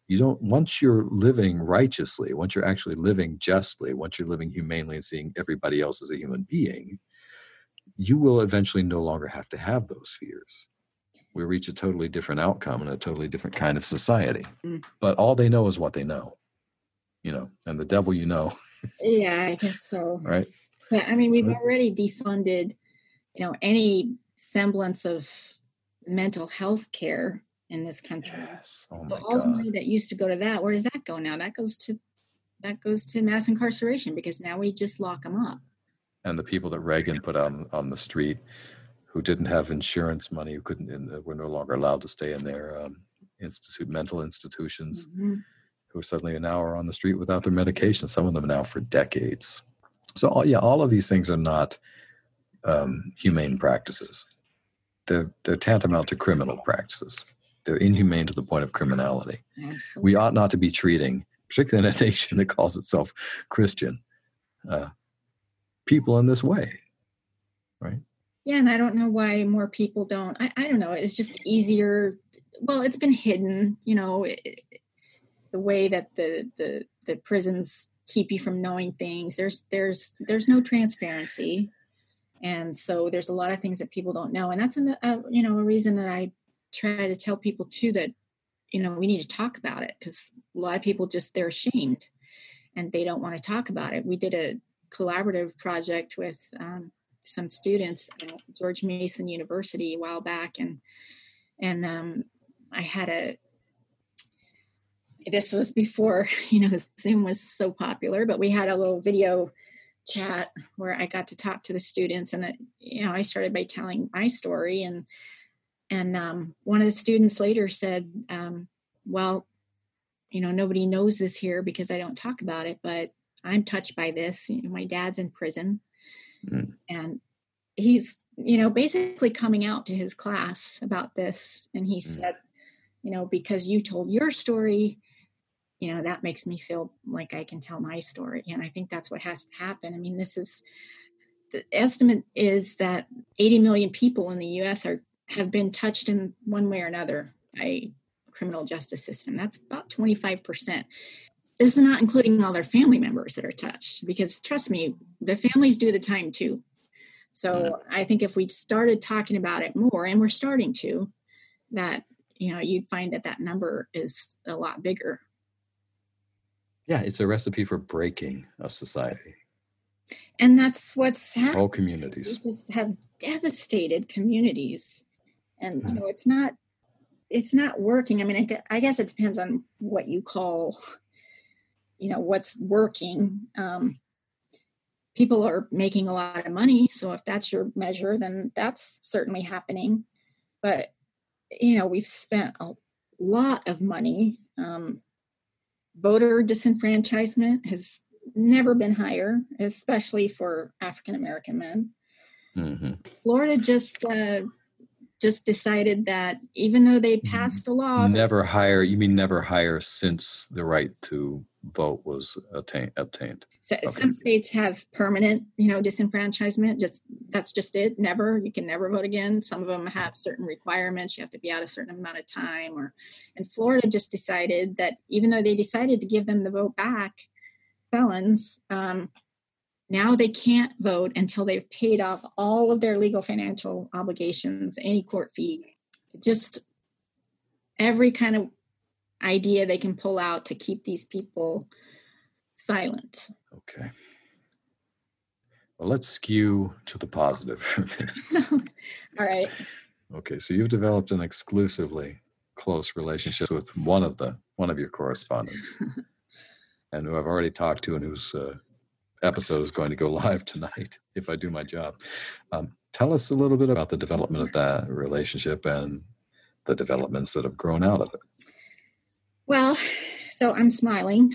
You don't, once you're living righteously, once you're actually living justly, once you're living humanely and seeing everybody else as a human being, you will eventually no longer have to have those fears. We reach a totally different outcome and a totally different kind of society. Mm. But all they know is what they know, you know, and the devil, you know. Yeah, I guess so. Right. But I mean, we've So- already defunded, you know, any semblance of mental health care in this country. Yes. Oh my So all God. the money that used to go to that, where does that go now? That goes to that goes to mass incarceration, because now we just lock them up. And the people that Reagan put on on the street, who didn't have insurance money, who couldn't, and were no longer allowed to stay in their um, institute, mental institutions, Mm-hmm. who suddenly now are on the street without their medication. Some of them now for decades. So all, yeah, all of these things are not um, humane practices. They're they're tantamount to criminal practices. They're inhumane to the point of criminality. Absolutely. We ought not to be treating, particularly in a nation that calls itself Christian, uh, people in this way, right? Yeah, and I don't know why more people don't. I, I don't know. It's just easier. Well, it's been hidden, you know, it, the way that the, the the prisons keep you from knowing things. There's there's there's no transparency, and so there's a lot of things that people don't know. And that's an, uh, you know a reason that I try to tell people too that you know we need to talk about it, because a lot of people just they're ashamed and they don't want to talk about it. We did a collaborative project with um, some students at George Mason University a while back, and and um, I had a. This was before you know Zoom was so popular, but we had a little video chat where I got to talk to the students, and it, you know I started by telling my story, and and um, one of the students later said, um, "Well, you know nobody knows this here because I don't talk about it, but I'm touched by this. You know, my dad's in prison." Mm. And he's, you know, basically coming out to his class about this. And he mm. said, you know, because you told your story, you know, that makes me feel like I can tell my story. And I think that's what has to happen. I mean, this is, the estimate is that eighty million people in the U S are, have been touched in one way or another by the criminal justice system. That's about twenty-five percent. This is not including all their family members that are touched, because trust me, the families do the time too. So I think if we started talking about it more, and we're starting to, that, you know, you'd find that that number is a lot bigger. Yeah, it's a recipe for breaking a society. And that's what's happening. Whole communities. We just have devastated communities. And, you know, it's not, it's not working. I mean, I guess it depends on what you call, you know, what's working. Um, people are making a lot of money. So if that's your measure, then that's certainly happening. But, you know, we've spent a lot of money. Um, voter disenfranchisement has never been higher, especially for African-American men. Mm-hmm. Florida just uh, just decided that even though they passed a law... Never higher, you mean never higher since the right to vote was attain, obtained? So okay. Some states have permanent, you know, disenfranchisement. Just that's just it. Never, you can never vote again. Some of them have certain requirements. You have to be out a certain amount of time. Or, and Florida just decided that even though they decided to give them the vote back, felons, um, now they can't vote until they've paid off all of their legal financial obligations, any court fee, just every kind of idea they can pull out to keep these people silent. Okay. Well, let's skew to the positive. All right. Okay, so you've developed an exclusively close relationship with one of the one of your correspondents, and who I've already talked to, and whose uh, episode is going to go live tonight if I do my job. Um, tell us a little bit about the development of that relationship and the developments that have grown out of it. Well, so I'm smiling.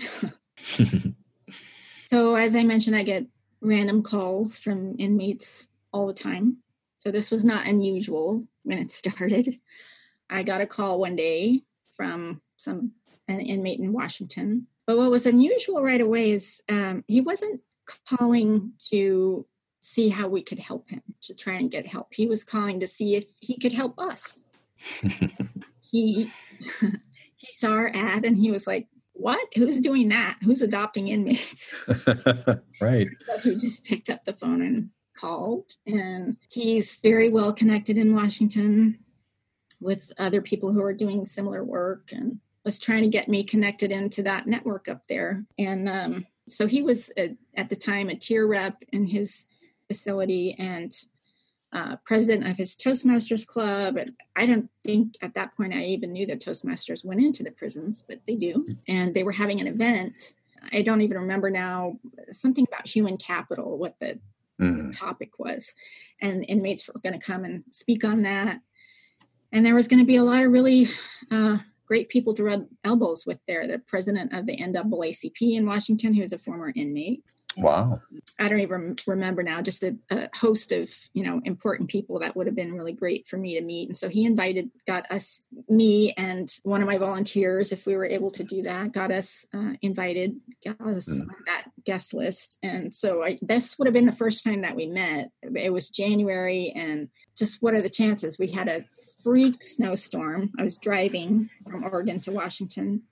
So as I mentioned, I get random calls from inmates all the time. So this was not unusual when it started. I got a call one day from some an inmate in Washington. But what was unusual right away is um, he wasn't calling to see how we could help him, to try and get help. He was calling to see if he could help us. he he saw our ad and he was like, what? Who's doing that? Who's adopting inmates? Right. So he just picked up the phone and called. And he's very well connected in Washington with other people who are doing similar work, and was trying to get me connected into that network up there. And um, so he was, a, at the time, a tier rep in his facility and uh, president of his Toastmasters club. And I don't think at that point I even knew that Toastmasters went into the prisons, but they do. And they were having an event. I don't even remember now, something about human capital, what the, mm. the topic was. And inmates were going to come and speak on that. And there was going to be a lot of really uh, great people to rub elbows with there. The president of the N double A C P in Washington, who was a former inmate. Wow. I don't even remember now, just a, a host of, you know, important people that would have been really great for me to meet. And so he invited, got us, me and one of my volunteers, if we were able to do that, got us uh, invited, got us mm. on that guest list. And so I, this would have been the first time that we met. It was January, and just what are the chances? We had a freak snowstorm. I was driving from Oregon to Washington,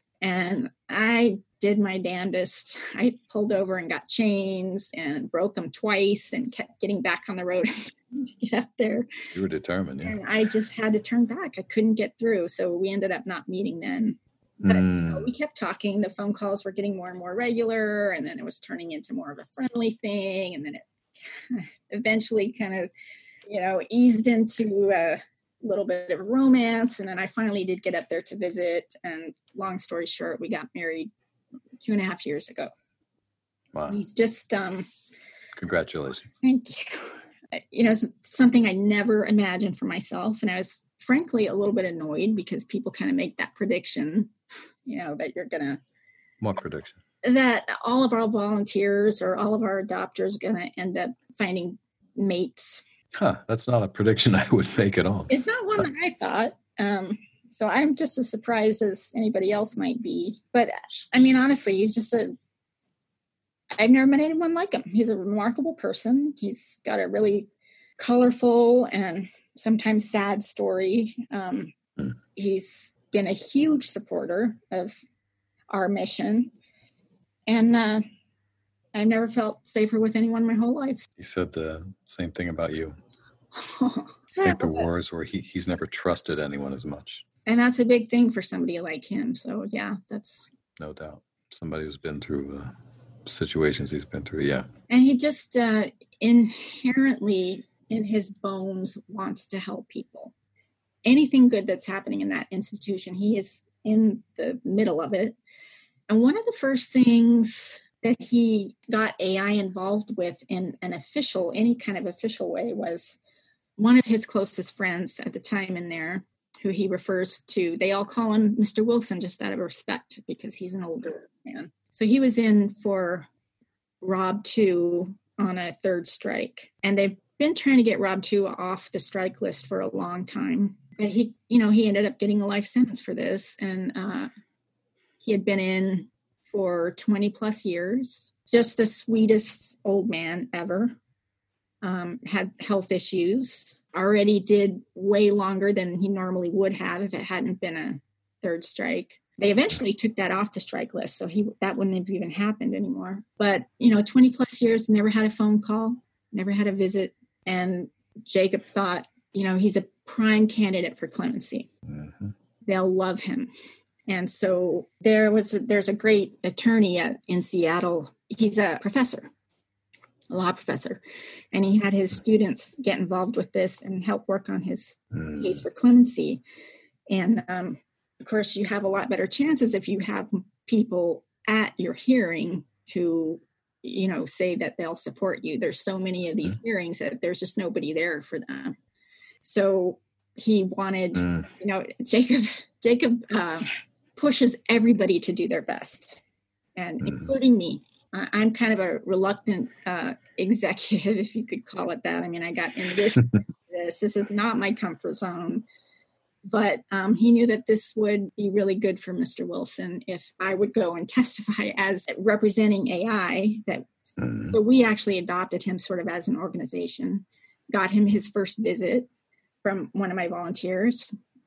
and I did my damnedest. I pulled over and got chains and broke them twice and kept getting back on the road to get up there. You were determined, yeah. And I just had to turn back. I couldn't get through. So we ended up not meeting then. But mm. you know, we kept talking. The phone calls were getting more and more regular, and then it was turning into more of a friendly thing. And then it eventually kind of, you know, eased into a little bit of romance. And then I finally did get up there to visit. And long story short, we got married two and a half years ago. Wow. He's just, um, congratulations. Thank you. You know, it's something I never imagined for myself. And I was frankly a little bit annoyed because people kind of make that prediction, you know, that you're going to. What prediction? That all of our volunteers or all of our adopters are going to end up finding mates. Huh. That's not a prediction I would make at all. It's not one that I thought. Um, So I'm just as surprised as anybody else might be. But I mean, honestly, he's just a, I've never met anyone like him. He's a remarkable person. He's got a really colorful and sometimes sad story. Um, mm. He's been a huge supporter of our mission. And uh, I've never felt safer with anyone my whole life. He said the same thing about you. I think the wars where he, he's never trusted anyone as much. And that's a big thing for somebody like him. So, yeah, that's... No doubt. Somebody who's been through uh, situations he's been through, yeah. And he just uh, inherently, in his bones, wants to help people. Anything good that's happening in that institution, he is in the middle of it. And one of the first things that he got A I involved with in an official, any kind of official way, was one of his closest friends at the time in there, who he refers to, they all call him Mister Wilson just out of respect because he's an older man. So he was in for Rob two on a third strike. And they've been trying to get Rob two off the strike list for a long time. But he, you know, he ended up getting a life sentence for this. And uh, he had been in for twenty plus years. Just the sweetest old man ever. Um, had health issues. Already did way longer than he normally would have if it hadn't been a third strike. They eventually took that off the strike list, so he that wouldn't have even happened anymore. But, you know, twenty plus years, never had a phone call, never had a visit. And Jacob thought, you know, he's a prime candidate for clemency. Mm-hmm. They'll love him. And so there was a, there's a great attorney at, in Seattle. He's a professor. A law professor, and he had his students get involved with this and help work on his mm. case for clemency. And um, of course, you have a lot better chances if you have people at your hearing who, you know, say that they'll support you. There's so many of these mm. hearings that there's just nobody there for them. So he wanted, mm. you know, Jacob, Jacob uh, pushes everybody to do their best, and mm. including me. I'm kind of a reluctant uh, executive, if you could call it that. I mean, I got in this, this, this is not my comfort zone, but um, he knew that this would be really good for Mister Wilson if I would go and testify as representing A I. That mm. So we actually adopted him sort of as an organization, got him his first visit from one of my volunteers.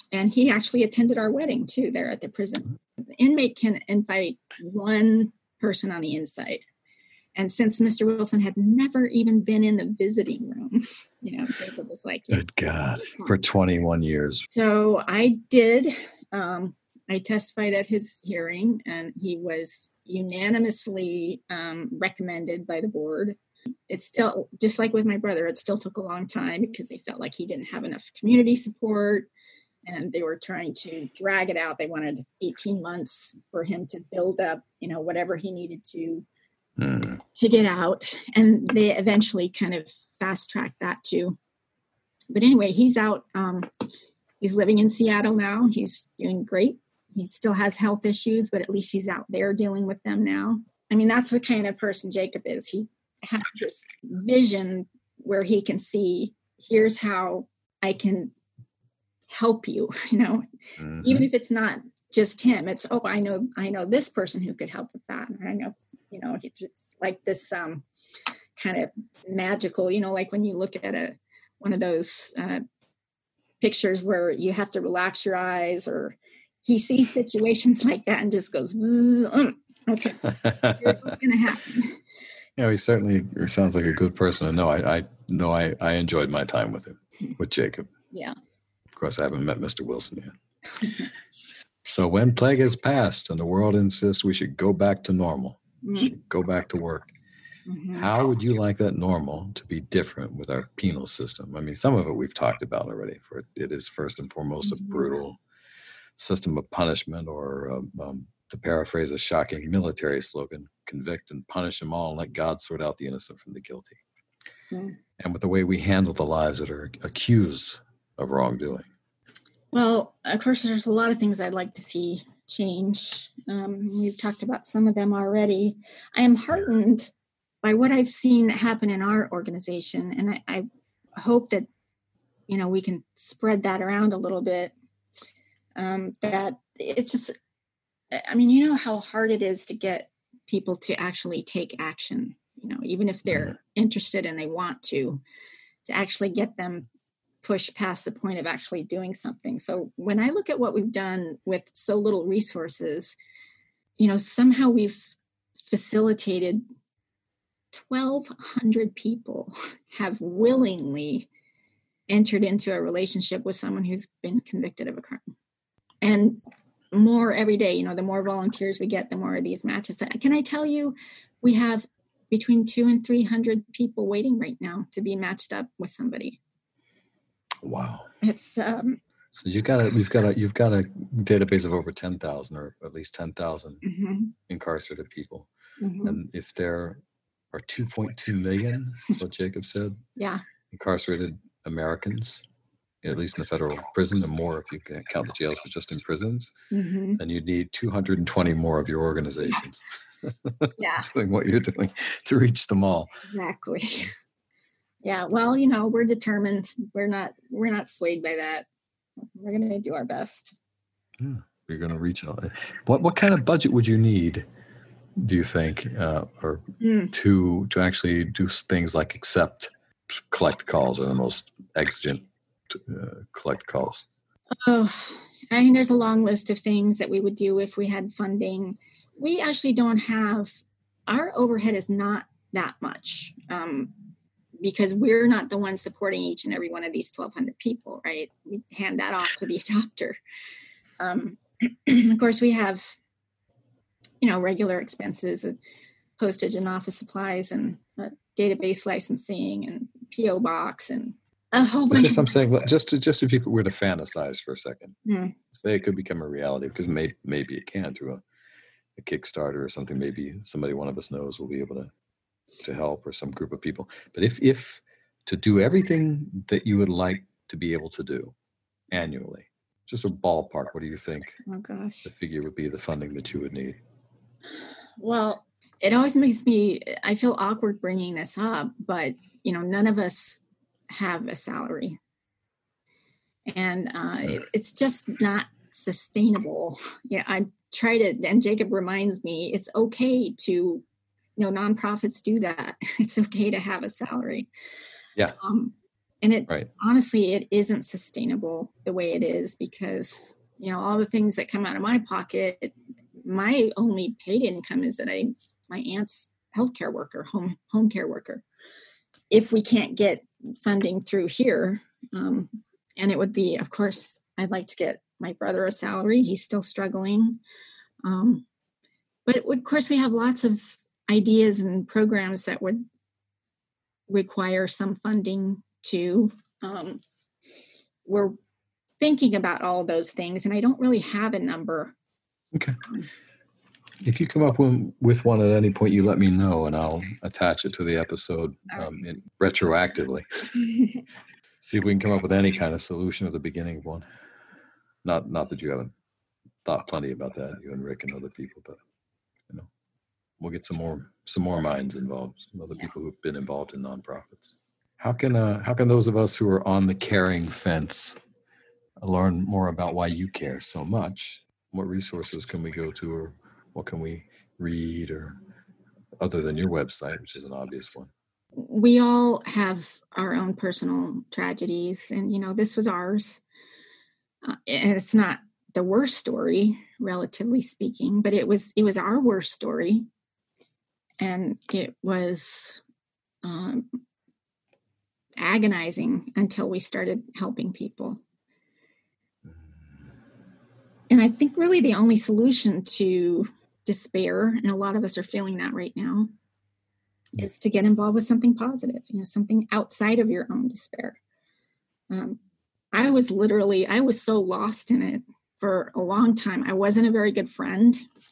and he actually attended our wedding too there at the prison. The inmate can invite one person on the inside. And since Mister Wilson had never even been in the visiting room, you know, Jacob was like, yeah, good God, for twenty-one years. So I did. Um, I testified at his hearing, and he was unanimously um, recommended by the board. It's still, just like with my brother, it still took a long time because they felt like he didn't have enough community support, and they were trying to drag it out. They wanted eighteen months for him to build up, you know, whatever he needed to mm. to get out. And they eventually kind of fast-tracked that too. But anyway, he's out. Um, he's living in Seattle now. He's doing great. He still has health issues, but at least he's out there dealing with them now. I mean, that's the kind of person Jacob is. He has this vision where he can see, here's how I can help you, you know, mm-hmm. even if it's not just him. It's, oh, I know, I know this person who could help with that. I know, you know, it's, it's like this um, kind of magical, you know, like when you look at a one of those uh, pictures where you have to relax your eyes, or he sees situations like that and just goes, mm, okay, here's what's going to happen. Yeah, he certainly sounds like a good person to know. I, I know I, I enjoyed my time with him, with Jacob. Yeah. Of course, I haven't met Mister Wilson yet. So when plague has passed and the world insists we should go back to normal, mm-hmm. we should go back to work, mm-hmm. how would you like that normal to be different with our penal system? I mean, some of it we've talked about already. For it is first and foremost mm-hmm. a brutal system of punishment, or um, um, to paraphrase a shocking military slogan, convict and punish them all and let God sort out the innocent from the guilty. Mm. And with the way we handle the lives that are accused of wrongdoing. Well, of course, there's a lot of things I'd like to see change. Um, we've talked about some of them already. I am heartened by what I've seen happen in our organization, and I, I hope that, you know, we can spread that around a little bit. Um, that it's just, I mean, you know how hard it is to get people to actually take action, you know, even if they're interested and they want to, to actually get them pushed past the point of actually doing something. So when I look at what we've done with so little resources, you know, somehow we've facilitated twelve hundred people have willingly entered into a relationship with someone who's been convicted of a crime. And more every day, you know, the more volunteers we get, the more of these matches. Can I tell you, we have between two and three hundred people waiting right now to be matched up with somebody. Wow. It's um so you got a you've got a you've got a database of over ten thousand, or at least ten thousand mm-hmm. incarcerated people. Mm-hmm. And if there are two point two million, that's what Jacob said. Yeah. Incarcerated Americans, at least in the federal prison, and more if you can count the jails, but just in prisons, mm-hmm. then you need two hundred twenty more of your organizations yeah. doing what you're doing to reach them all. Exactly. Yeah. Well, you know, we're determined. We're not, we're not swayed by that. We're going to do our best. Yeah. You're going to reach out. What, what kind of budget would you need, do you think, uh, or mm. to, to actually do things like accept, collect calls, are the most exigent to, uh, collect calls? Oh, I mean, there's a long list of things that we would do if we had funding. We actually don't have, our overhead is not that much um, because we're not the ones supporting each and every one of these twelve hundred people, right? We hand that off to the adopter. Um, of course, we have, you know, regular expenses, uh, postage and office supplies, and uh, database licensing, and P O box, and a whole bunch. Just, of- I'm saying, just to, just if you were to fantasize for a second, mm. say it could become a reality, because maybe maybe it can through a, a Kickstarter or something. Maybe somebody one of us knows will be able to to help, or some group of people. But if if to do everything that you would like to be able to do annually, just a ballpark, what do you think? Oh gosh, the figure would be, the funding that you would need? Well, it always makes me, I feel awkward bringing this up, but you know, none of us have a salary, and uh, it, it's just not sustainable. Yeah, I try to, and Jacob reminds me, it's okay to, you know, nonprofits do that. It's okay to have a salary. Yeah. Um, And it Right. honestly, it isn't sustainable the way it is, because, you know, all the things that come out of my pocket, my only paid income is that I, my aunt's healthcare worker, home home care worker. If we can't get funding through here, um, and it would be, of course, I'd like to get my brother a salary. He's still struggling. Um, but it would, of course, we have lots of ideas and programs that would require some funding too. Um, we're thinking about all of those things, and I don't really have a number. Okay. If you come up with, with one at any point, you let me know, and I'll attach it to the episode um, in, retroactively. See if we can come up with any kind of solution at the beginning of one. Not not that you haven't thought plenty about that, you and Rick and other people, but you know, we'll get some more some more minds involved, some other people who've been involved in nonprofits. How can uh, how can those of us who are on the caring fence learn more about why you care so much? What resources can we go to, or what can we read, or other than your website, which is an obvious one? We all have our own personal tragedies, and you know, this was ours. Uh, and it's not the worst story, relatively speaking, but it was it was our worst story, and it was um, agonizing until we started helping people. And I think really the only solution to despair, and a lot of us are feeling that right now, is to get involved with something positive, you know, something outside of your own despair. Um, I was literally, I was so lost in it for a long time. I wasn't a very good friend.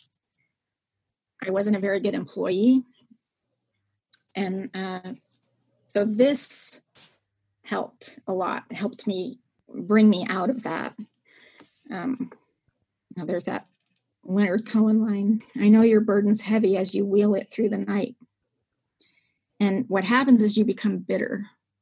I wasn't a very good employee. And uh, so this helped a lot. It helped me bring me out of that. Um, now there's that Leonard Cohen line, I know your burden's heavy as you wheel it through the night. And what happens is you become bitter.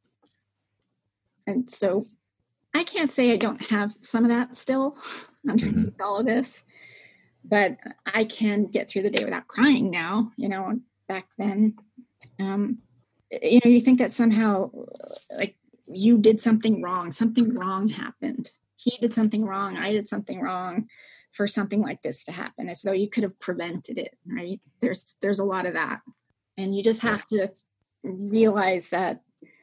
And so I can't say I don't have some of that still underneath mm-hmm. all of this, but I can get through the day without crying now. You know, back then, um, you know, you think that somehow like you did something wrong, something wrong happened. He did something wrong. I did something wrong for something like this to happen, as though you could have prevented it, right? There's, there's a lot of that. And you just have to realize that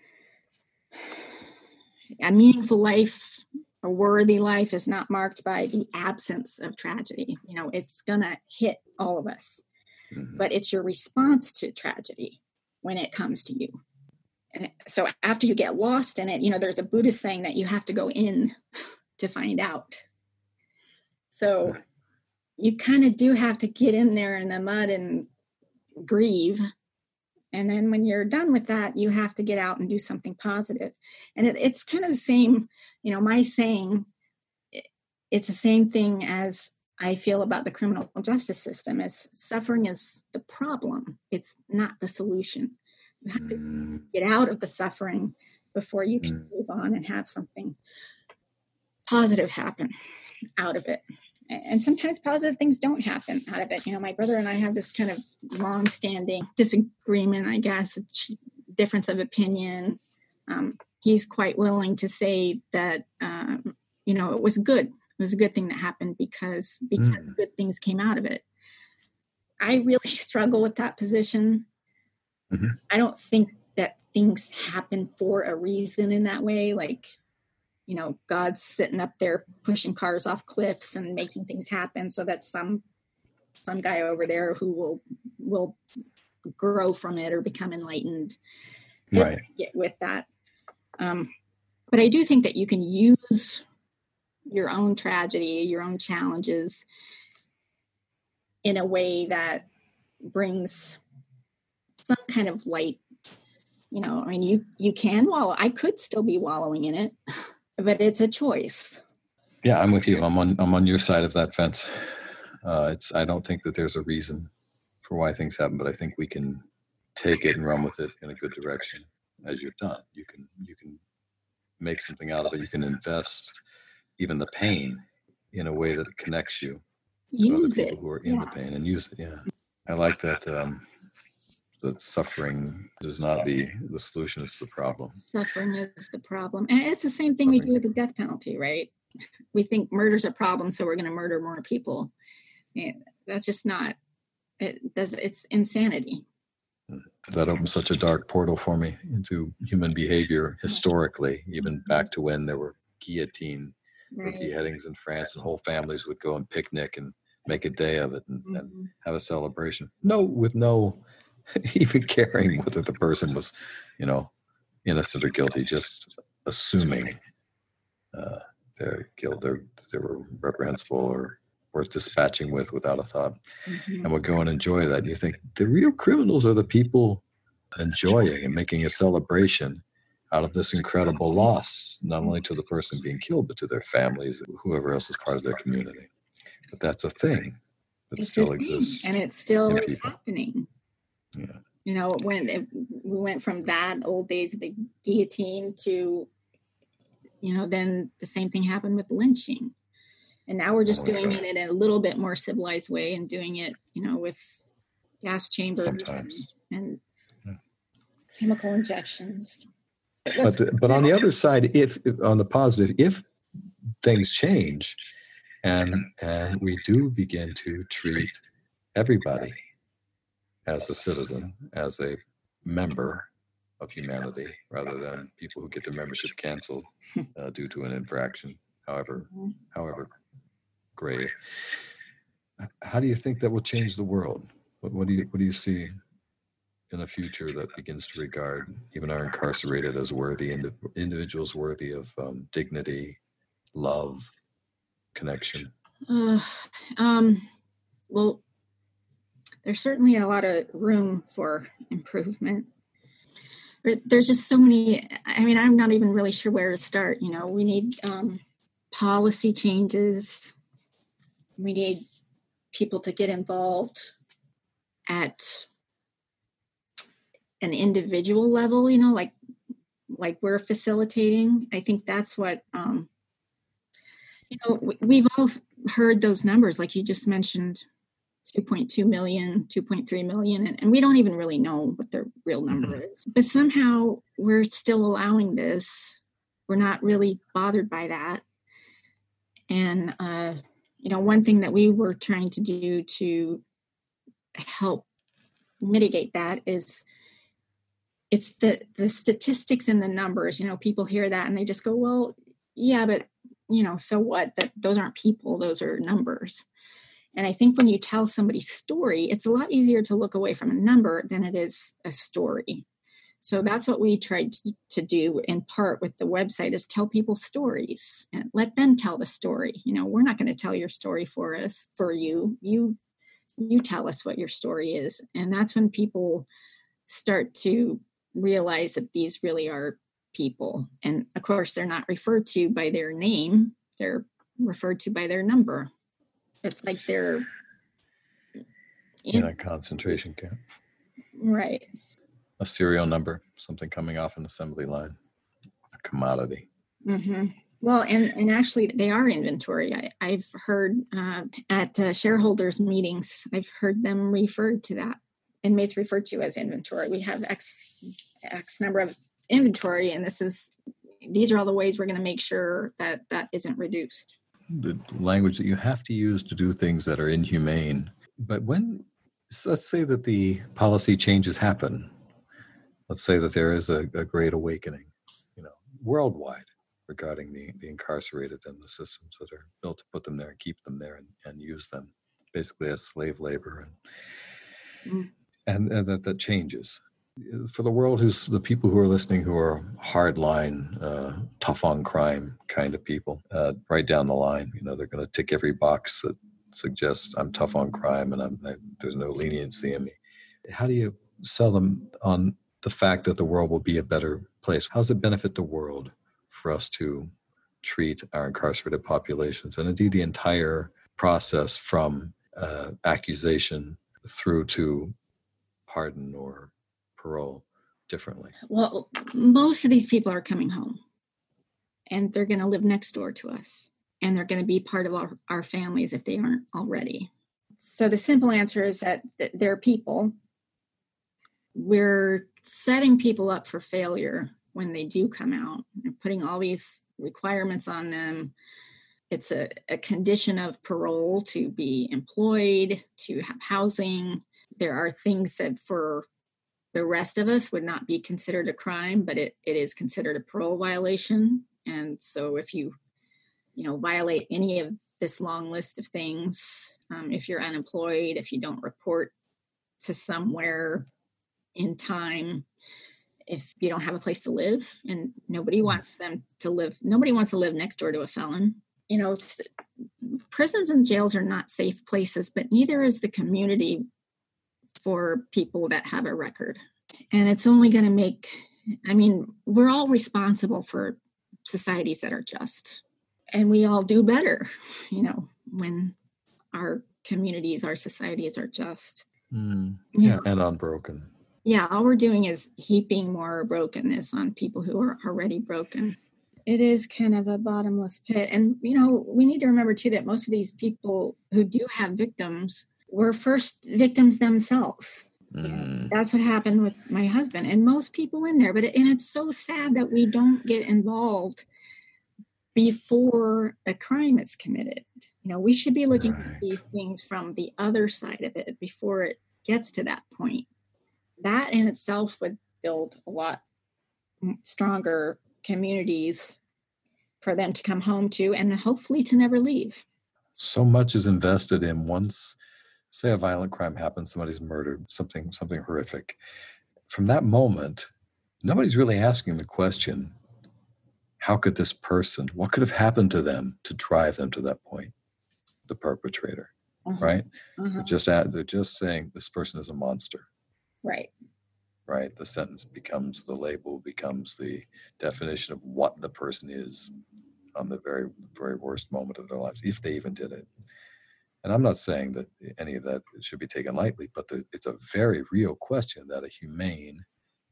a meaningful life, a worthy life is not marked by the absence of tragedy. You know, it's going to hit all of us, mm-hmm. but it's your response to tragedy when it comes to you. And so after you get lost in it, you know, there's a Buddhist saying that you have to go in to find out. So you kind of do have to get in there in the mud and grieve. And then when you're done with that, you have to get out and do something positive. And it, it's kind of the same, you know, my saying, it, it's the same thing as I feel about the criminal justice system, is suffering is the problem. It's not the solution. You have to get out of the suffering before you can move on and have something positive happen out of it. And sometimes positive things don't happen out of it. You know, my brother and I have this kind of long-standing disagreement, I guess, difference of opinion. Um, he's quite willing to say that, um, you know, it was good. It was a good thing that happened because because mm. good things came out of it. I really struggle with that position. Mm-hmm. I don't think that things happen for a reason in that way. Like, you know, God's sitting up there pushing cars off cliffs and making things happen so that some some guy over there who will will grow from it or become enlightened. Right. Get with that. Um, but I do think that you can use your own tragedy, your own challenges in a way that brings some kind of light. You know, I mean, you you can wallow. I could still be wallowing in it. But it's a choice. Yeah, I'm with you. I'm on I'm on your side of that fence. Uh, it's I don't think that there's a reason for why things happen, but I think we can take it and run with it in a good direction, as you've done. You can you can make something out of it. You can invest even the pain in a way that connects you use to other people it. who are in yeah. the pain, and use it. Yeah, I like that. Um, that suffering is not the, the solution, it's the problem. Suffering is the problem. And it's the same thing we do with the death penalty, right? We think murder's a problem, so we're going to murder more people. And that's just not, it does, it's insanity. That opens such a dark portal for me into human behavior historically, even back to when there were guillotine right. beheadings in France, and whole families would go and picnic and make a day of it and, mm-hmm. and have a celebration. No, with no even caring whether the person was, you know, innocent or guilty, just assuming uh, their guilt, their, they were reprehensible or worth dispatching with without a thought. Mm-hmm. And would go and enjoy that. And you think the real criminals are the people enjoying and making a celebration out of this incredible loss, not only to the person being killed, but to their families, whoever else is part of their community. But that's a thing that it's still exists. And it still is people. happening. Yeah. You know, when it, we went from that old days of the guillotine to, you know, then the same thing happened with lynching. And now we're just oh, doing God. it in a little bit more civilized way and doing it, you know, with gas chambers Sometimes. and, and yeah. chemical injections. But, but, but on the other side, if, if on the positive, if things change and and we do begin to treat everybody as a citizen, as a member of humanity, rather than people who get their membership canceled uh, due to an infraction, however, however grave. How do you think that will change the world? What, what do you what do you see in a future that begins to regard even our incarcerated as worthy indi- individuals, worthy of um, dignity, love, connection? Uh, um, well, there's certainly a lot of room for improvement. There's just so many, I mean, I'm not even really sure where to start. You know, we need um, policy changes. We need people to get involved at an individual level, you know, like, like we're facilitating. I think that's what, um, you know, we've all heard those numbers, like you just mentioned, two point two million, two point three million, and, and we don't even really know what the real number mm-hmm. is. But somehow we're still allowing this. We're not really bothered by that. And, uh, you know, one thing that we were trying to do to help mitigate that is it's the, the statistics and the numbers. You know, people hear that and they just go, well, yeah, but, you know, so what? That those aren't people, those are numbers. And I think when you tell somebody's story, it's a lot easier to look away from a number than it is a story. So that's what we tried to, to do in part with the website, is tell people stories and let them tell the story. You know, we're not going to tell your story for us, for you. You, you tell us what your story is. And that's when people start to realize that these really are people. And of course, they're not referred to by their name. They're referred to by their number. It's like they're in, in a concentration camp. Right. A serial number, something coming off an assembly line, a commodity. Mm-hmm. Well, and, and actually they are inventory. I, I've heard uh, at uh, shareholders meetings, I've heard them referred to that. Inmates referred to as inventory. We have X, X number of inventory, and this is, these are all the ways we're going to make sure that that isn't reduced. The language that you have to use to do things that are inhumane. But when, so let's say that the policy changes happen. Let's say that there is a, a great awakening, you know, worldwide regarding the, the incarcerated and the systems that are built to put them there and keep them there and, and use them basically as slave labor. And, mm. and, and that, that changes. For the world, who's the people who are listening who are hardline, uh, tough on crime kind of people, uh, right down the line, you know, they're going to tick every box that suggests I'm tough on crime and I'm, I, there's no leniency in me. How do you sell them on the fact that the world will be a better place? How does it benefit the world for us to treat our incarcerated populations and indeed the entire process from uh, accusation through to pardon or parole differently? Well, most of these people are coming home and they're going to live next door to us and they're going to be part of our, our families if they aren't already. So the simple answer is that th- they're people we're setting people up for failure when they do come out. We're putting all these requirements on them. It's a, a condition of parole to be employed, to have housing. There are things that for the rest of us would not be considered a crime, but it, it is considered a parole violation. And so if you, you know, violate any of this long list of things, um, if you're unemployed, if you don't report to somewhere in time, if you don't have a place to live, and nobody wants them to live, nobody wants to live next door to a felon. You know, prisons and jails are not safe places, but neither is the community for people that have a record. And it's only going to make, I mean, we're all responsible for societies that are just, and we all do better, you know, when our communities, our societies are just. Mm, yeah, know, and unbroken. Yeah, all we're doing is heaping more brokenness on people who are already broken. It is kind of a bottomless pit. And, you know, we need to remember, too, that most of these people who do have victims were first victims themselves. Mm. That's what happened with my husband and most people in there. But it, and it's so sad that we don't get involved before a crime is committed. You know, we should be looking right. at these things from the other side of it before it gets to that point. That in itself would build a lot stronger communities for them to come home to and hopefully to never leave. So much is invested in once, say a violent crime happens, somebody's murdered, something something horrific. From that moment, nobody's really asking the question, how could this person, what could have happened to them to drive them to that point? The perpetrator, uh-huh. right? Uh-huh. They're just at, they're just saying this person is a monster. Right. Right. The sentence becomes the label, becomes the definition of what the person is on the very, very worst moment of their lives, if they even did it. And I'm not saying that any of that should be taken lightly, but the, it's a very real question that a humane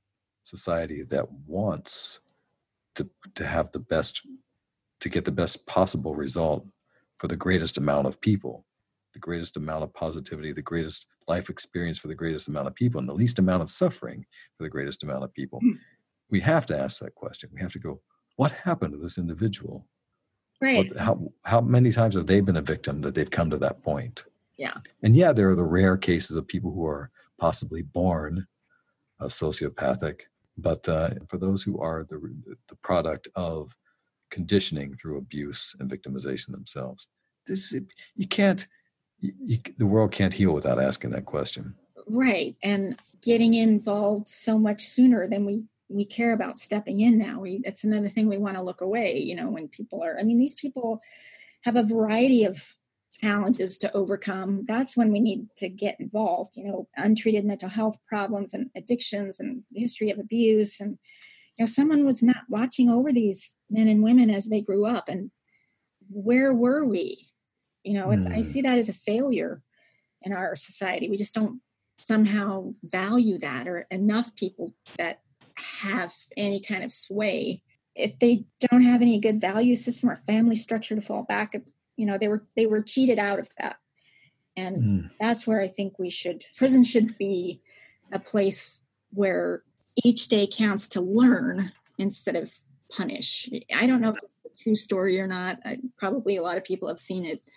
society that wants to, to have the best, to get the best possible result for the greatest amount of people, the greatest amount of positivity, the greatest life experience for the greatest amount of people, and the least amount of suffering for the greatest amount of people. Mm. We have to ask that question. We have to go, what happened to this individual? Right. What, how, how many times have they been a victim that they've come to that point? Yeah. And yeah, there are the rare cases of people who are possibly born uh, sociopathic, but uh, for those who are the, the product of conditioning through abuse and victimization themselves, this you can't, You, the world can't heal without asking that question. Right. And getting involved so much sooner than we, we care about stepping in now. We, that's another thing we want to look away, you know, when people are, I mean, these people have a variety of challenges to overcome. That's when we need to get involved, you know, untreated mental health problems and addictions and history of abuse. And, you know, someone was not watching over these men and women as they grew up. And where were we? You know, it's, mm. I see that as a failure in our society. We just don't somehow value that, or enough people that have any kind of sway. If they don't have any good value system or family structure to fall back, you know, they were they were cheated out of that. And mm. that's where I think we should, prison should be a place where each day counts to learn instead of punish. I don't know if it's a true story or not. I, probably a lot of people have seen it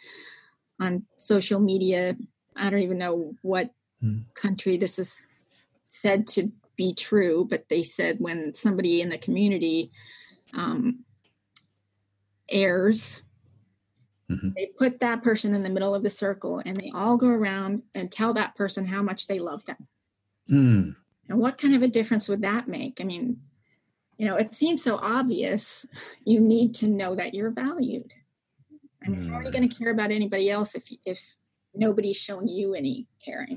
on social media. I don't even know what mm. country this is said to be true, but they said when somebody in the community um, errs, mm-hmm. they put that person in the middle of the circle and they all go around and tell that person how much they love them. Mm. And what kind of a difference would that make? I mean, you know, it seems so obvious. You need to know that you're valued. I mean, mm. how are you going to care about anybody else if if nobody's shown you any caring?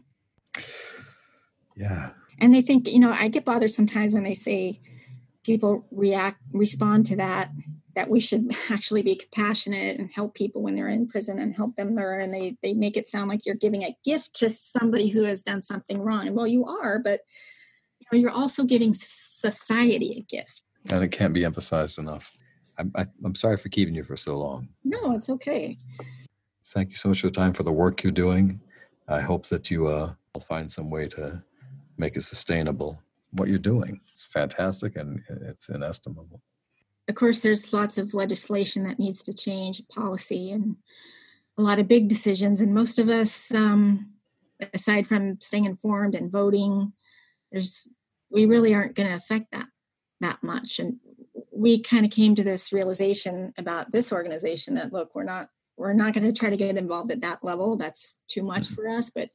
Yeah. And they think, you know, I get bothered sometimes when they say people react, respond to that, that we should actually be compassionate and help people when they're in prison and help them learn. And they, they make it sound like you're giving a gift to somebody who has done something wrong. And well, you are, but you know, you're also giving society a gift. And it can't be emphasized enough. I'm, I, I'm sorry for keeping you for so long. No, it's okay. Thank you so much for the time, for the work you're doing. I hope that you uh, will find some way to make it sustainable. What you're doing, it's fantastic and it's inestimable. Of course, there's lots of legislation that needs to change, policy, and a lot of big decisions. And most of us, um, aside from staying informed and voting, there's we really aren't going to affect that that much. And we kind of came to this realization about this organization that, look, we're not we're not going to try to get involved at that level. That's too much for us. But,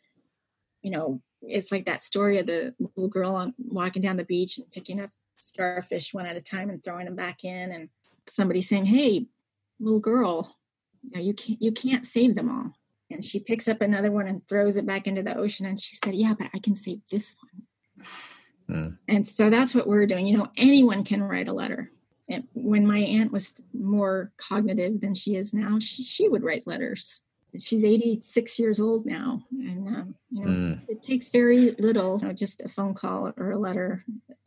you know, it's like that story of the little girl on, walking down the beach and picking up starfish one at a time and throwing them back in, and somebody saying, "Hey, little girl, you know, you can't you can't save them all." And she picks up another one and throws it back into the ocean. And she said, "Yeah, but I can save this one." Mm. And so that's what we're doing. You know, anyone can write a letter. And when my aunt was more cognitive than she is now, she, she would write letters. She's eighty-six years old now. And, um, you know, mm. it takes very little, you know, just a phone call or a letter.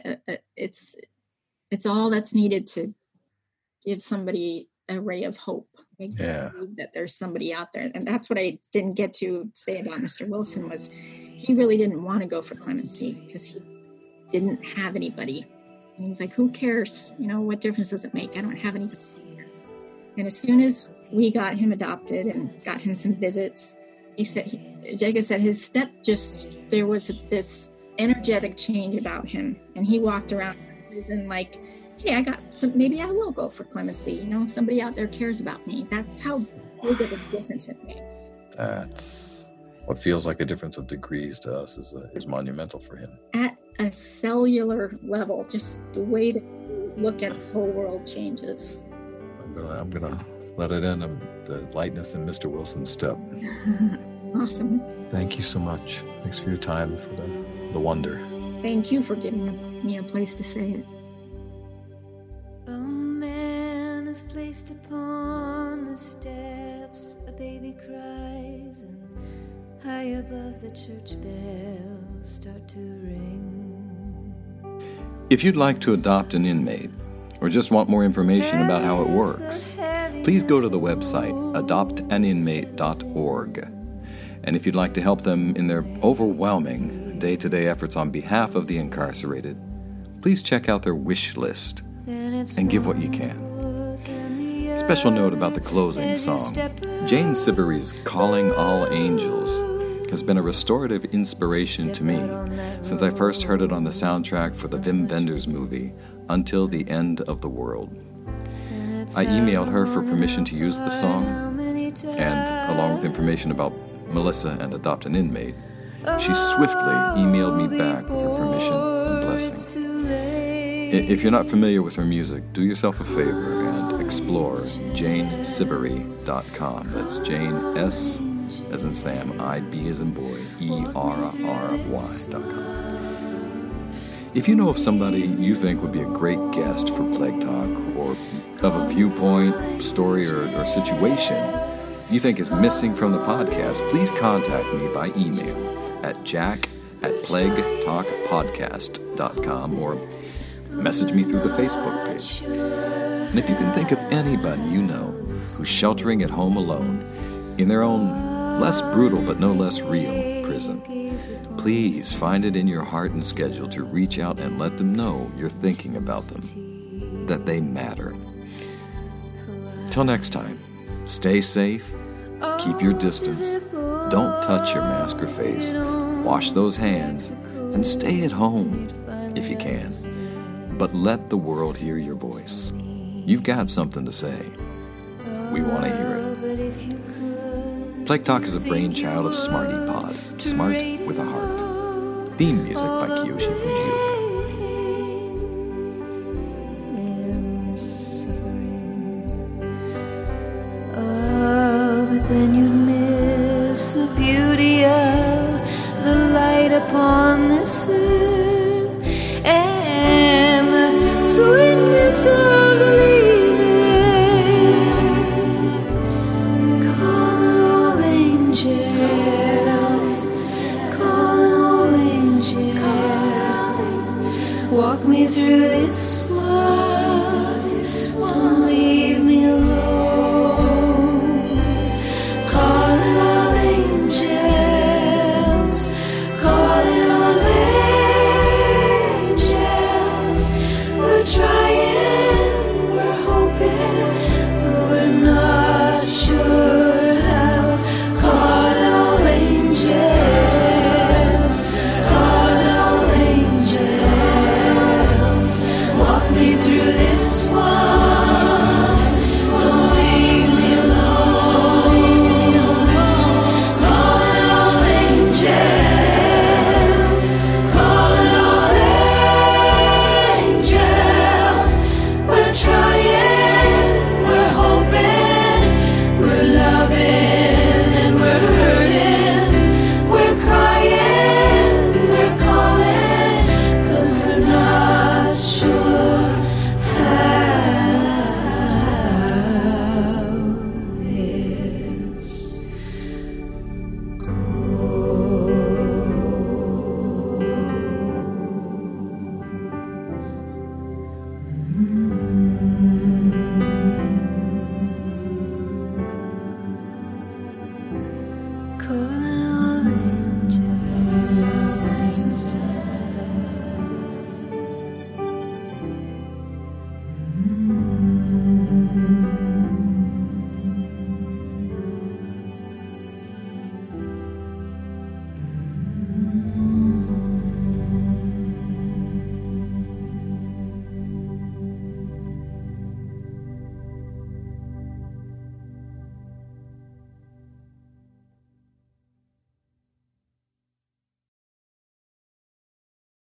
It's, it's all that's needed to give somebody a ray of hope. Make yeah. them believe that there's somebody out there. And that's what I didn't get to say about Mister Wilson was he really didn't want to go for clemency because he didn't have anybody. And he's like, who cares? You know, what difference does it make? I don't have anybody here. And as soon as we got him adopted and got him some visits, he said, he, Jacob said his step just, there was this energetic change about him. And he walked around and like, hey, I got some, maybe I will go for clemency. You know, somebody out there cares about me. That's how big of a difference it makes. That's what feels like a difference of degrees to us is, a, is monumental for him. At a cellular level, just the way that you look at the whole world changes. I'm gonna, I'm gonna let it in. I'm, the lightness in Mister Wilson's step. Awesome. Thank you so much. Thanks for your time, for the, the wonder. Thank you for giving me a place to say it. A man is placed upon the steps, a baby cries, and high above the church bells start to ring. If you'd like to adopt an inmate, or just want more information about how it works, please go to the website adopt an inmate dot org. And if you'd like to help them in their overwhelming day-to-day efforts on behalf of the incarcerated, please check out their wish list and give what you can. Special note about the closing song. Jane Siberry's Calling All Angels has been a restorative inspiration to me since I first heard it on the soundtrack for the Wim Wenders movie, Until the End of the World. I emailed her for permission to use the song, and along with information about Melissa and Adopt an Inmate, she swiftly emailed me back with her permission and blessing. If you're not familiar with her music, do yourself a favor and explore jane siberry dot com. That's Jane, S as in Sam, I, B as in boy, E R R Y dot com. If you know of somebody you think would be a great guest for Plague Talk, or of a viewpoint, story, or, or situation you think is missing from the podcast, please contact me by email at jack at plague talk podcast dot com or message me through the Facebook page. And if you can think of anybody you know who's sheltering at home alone in their own less brutal but no less real prison, please find it in your heart and schedule to reach out and let them know you're thinking about them, that they matter. Till next time, stay safe, keep your distance, don't touch your mask or face, wash those hands, and stay at home if you can. But let the world hear your voice. You've got something to say. We want to hear it. Plague Talk is a brainchild of Smarty Pod, smart with a heart. Theme music by Kiyoshi Fujioka. Oh, but then you miss the beauty of the light upon this earth and the sweetness of the leaves. Calling all angels, calling all angels, walk me through this world, this lonely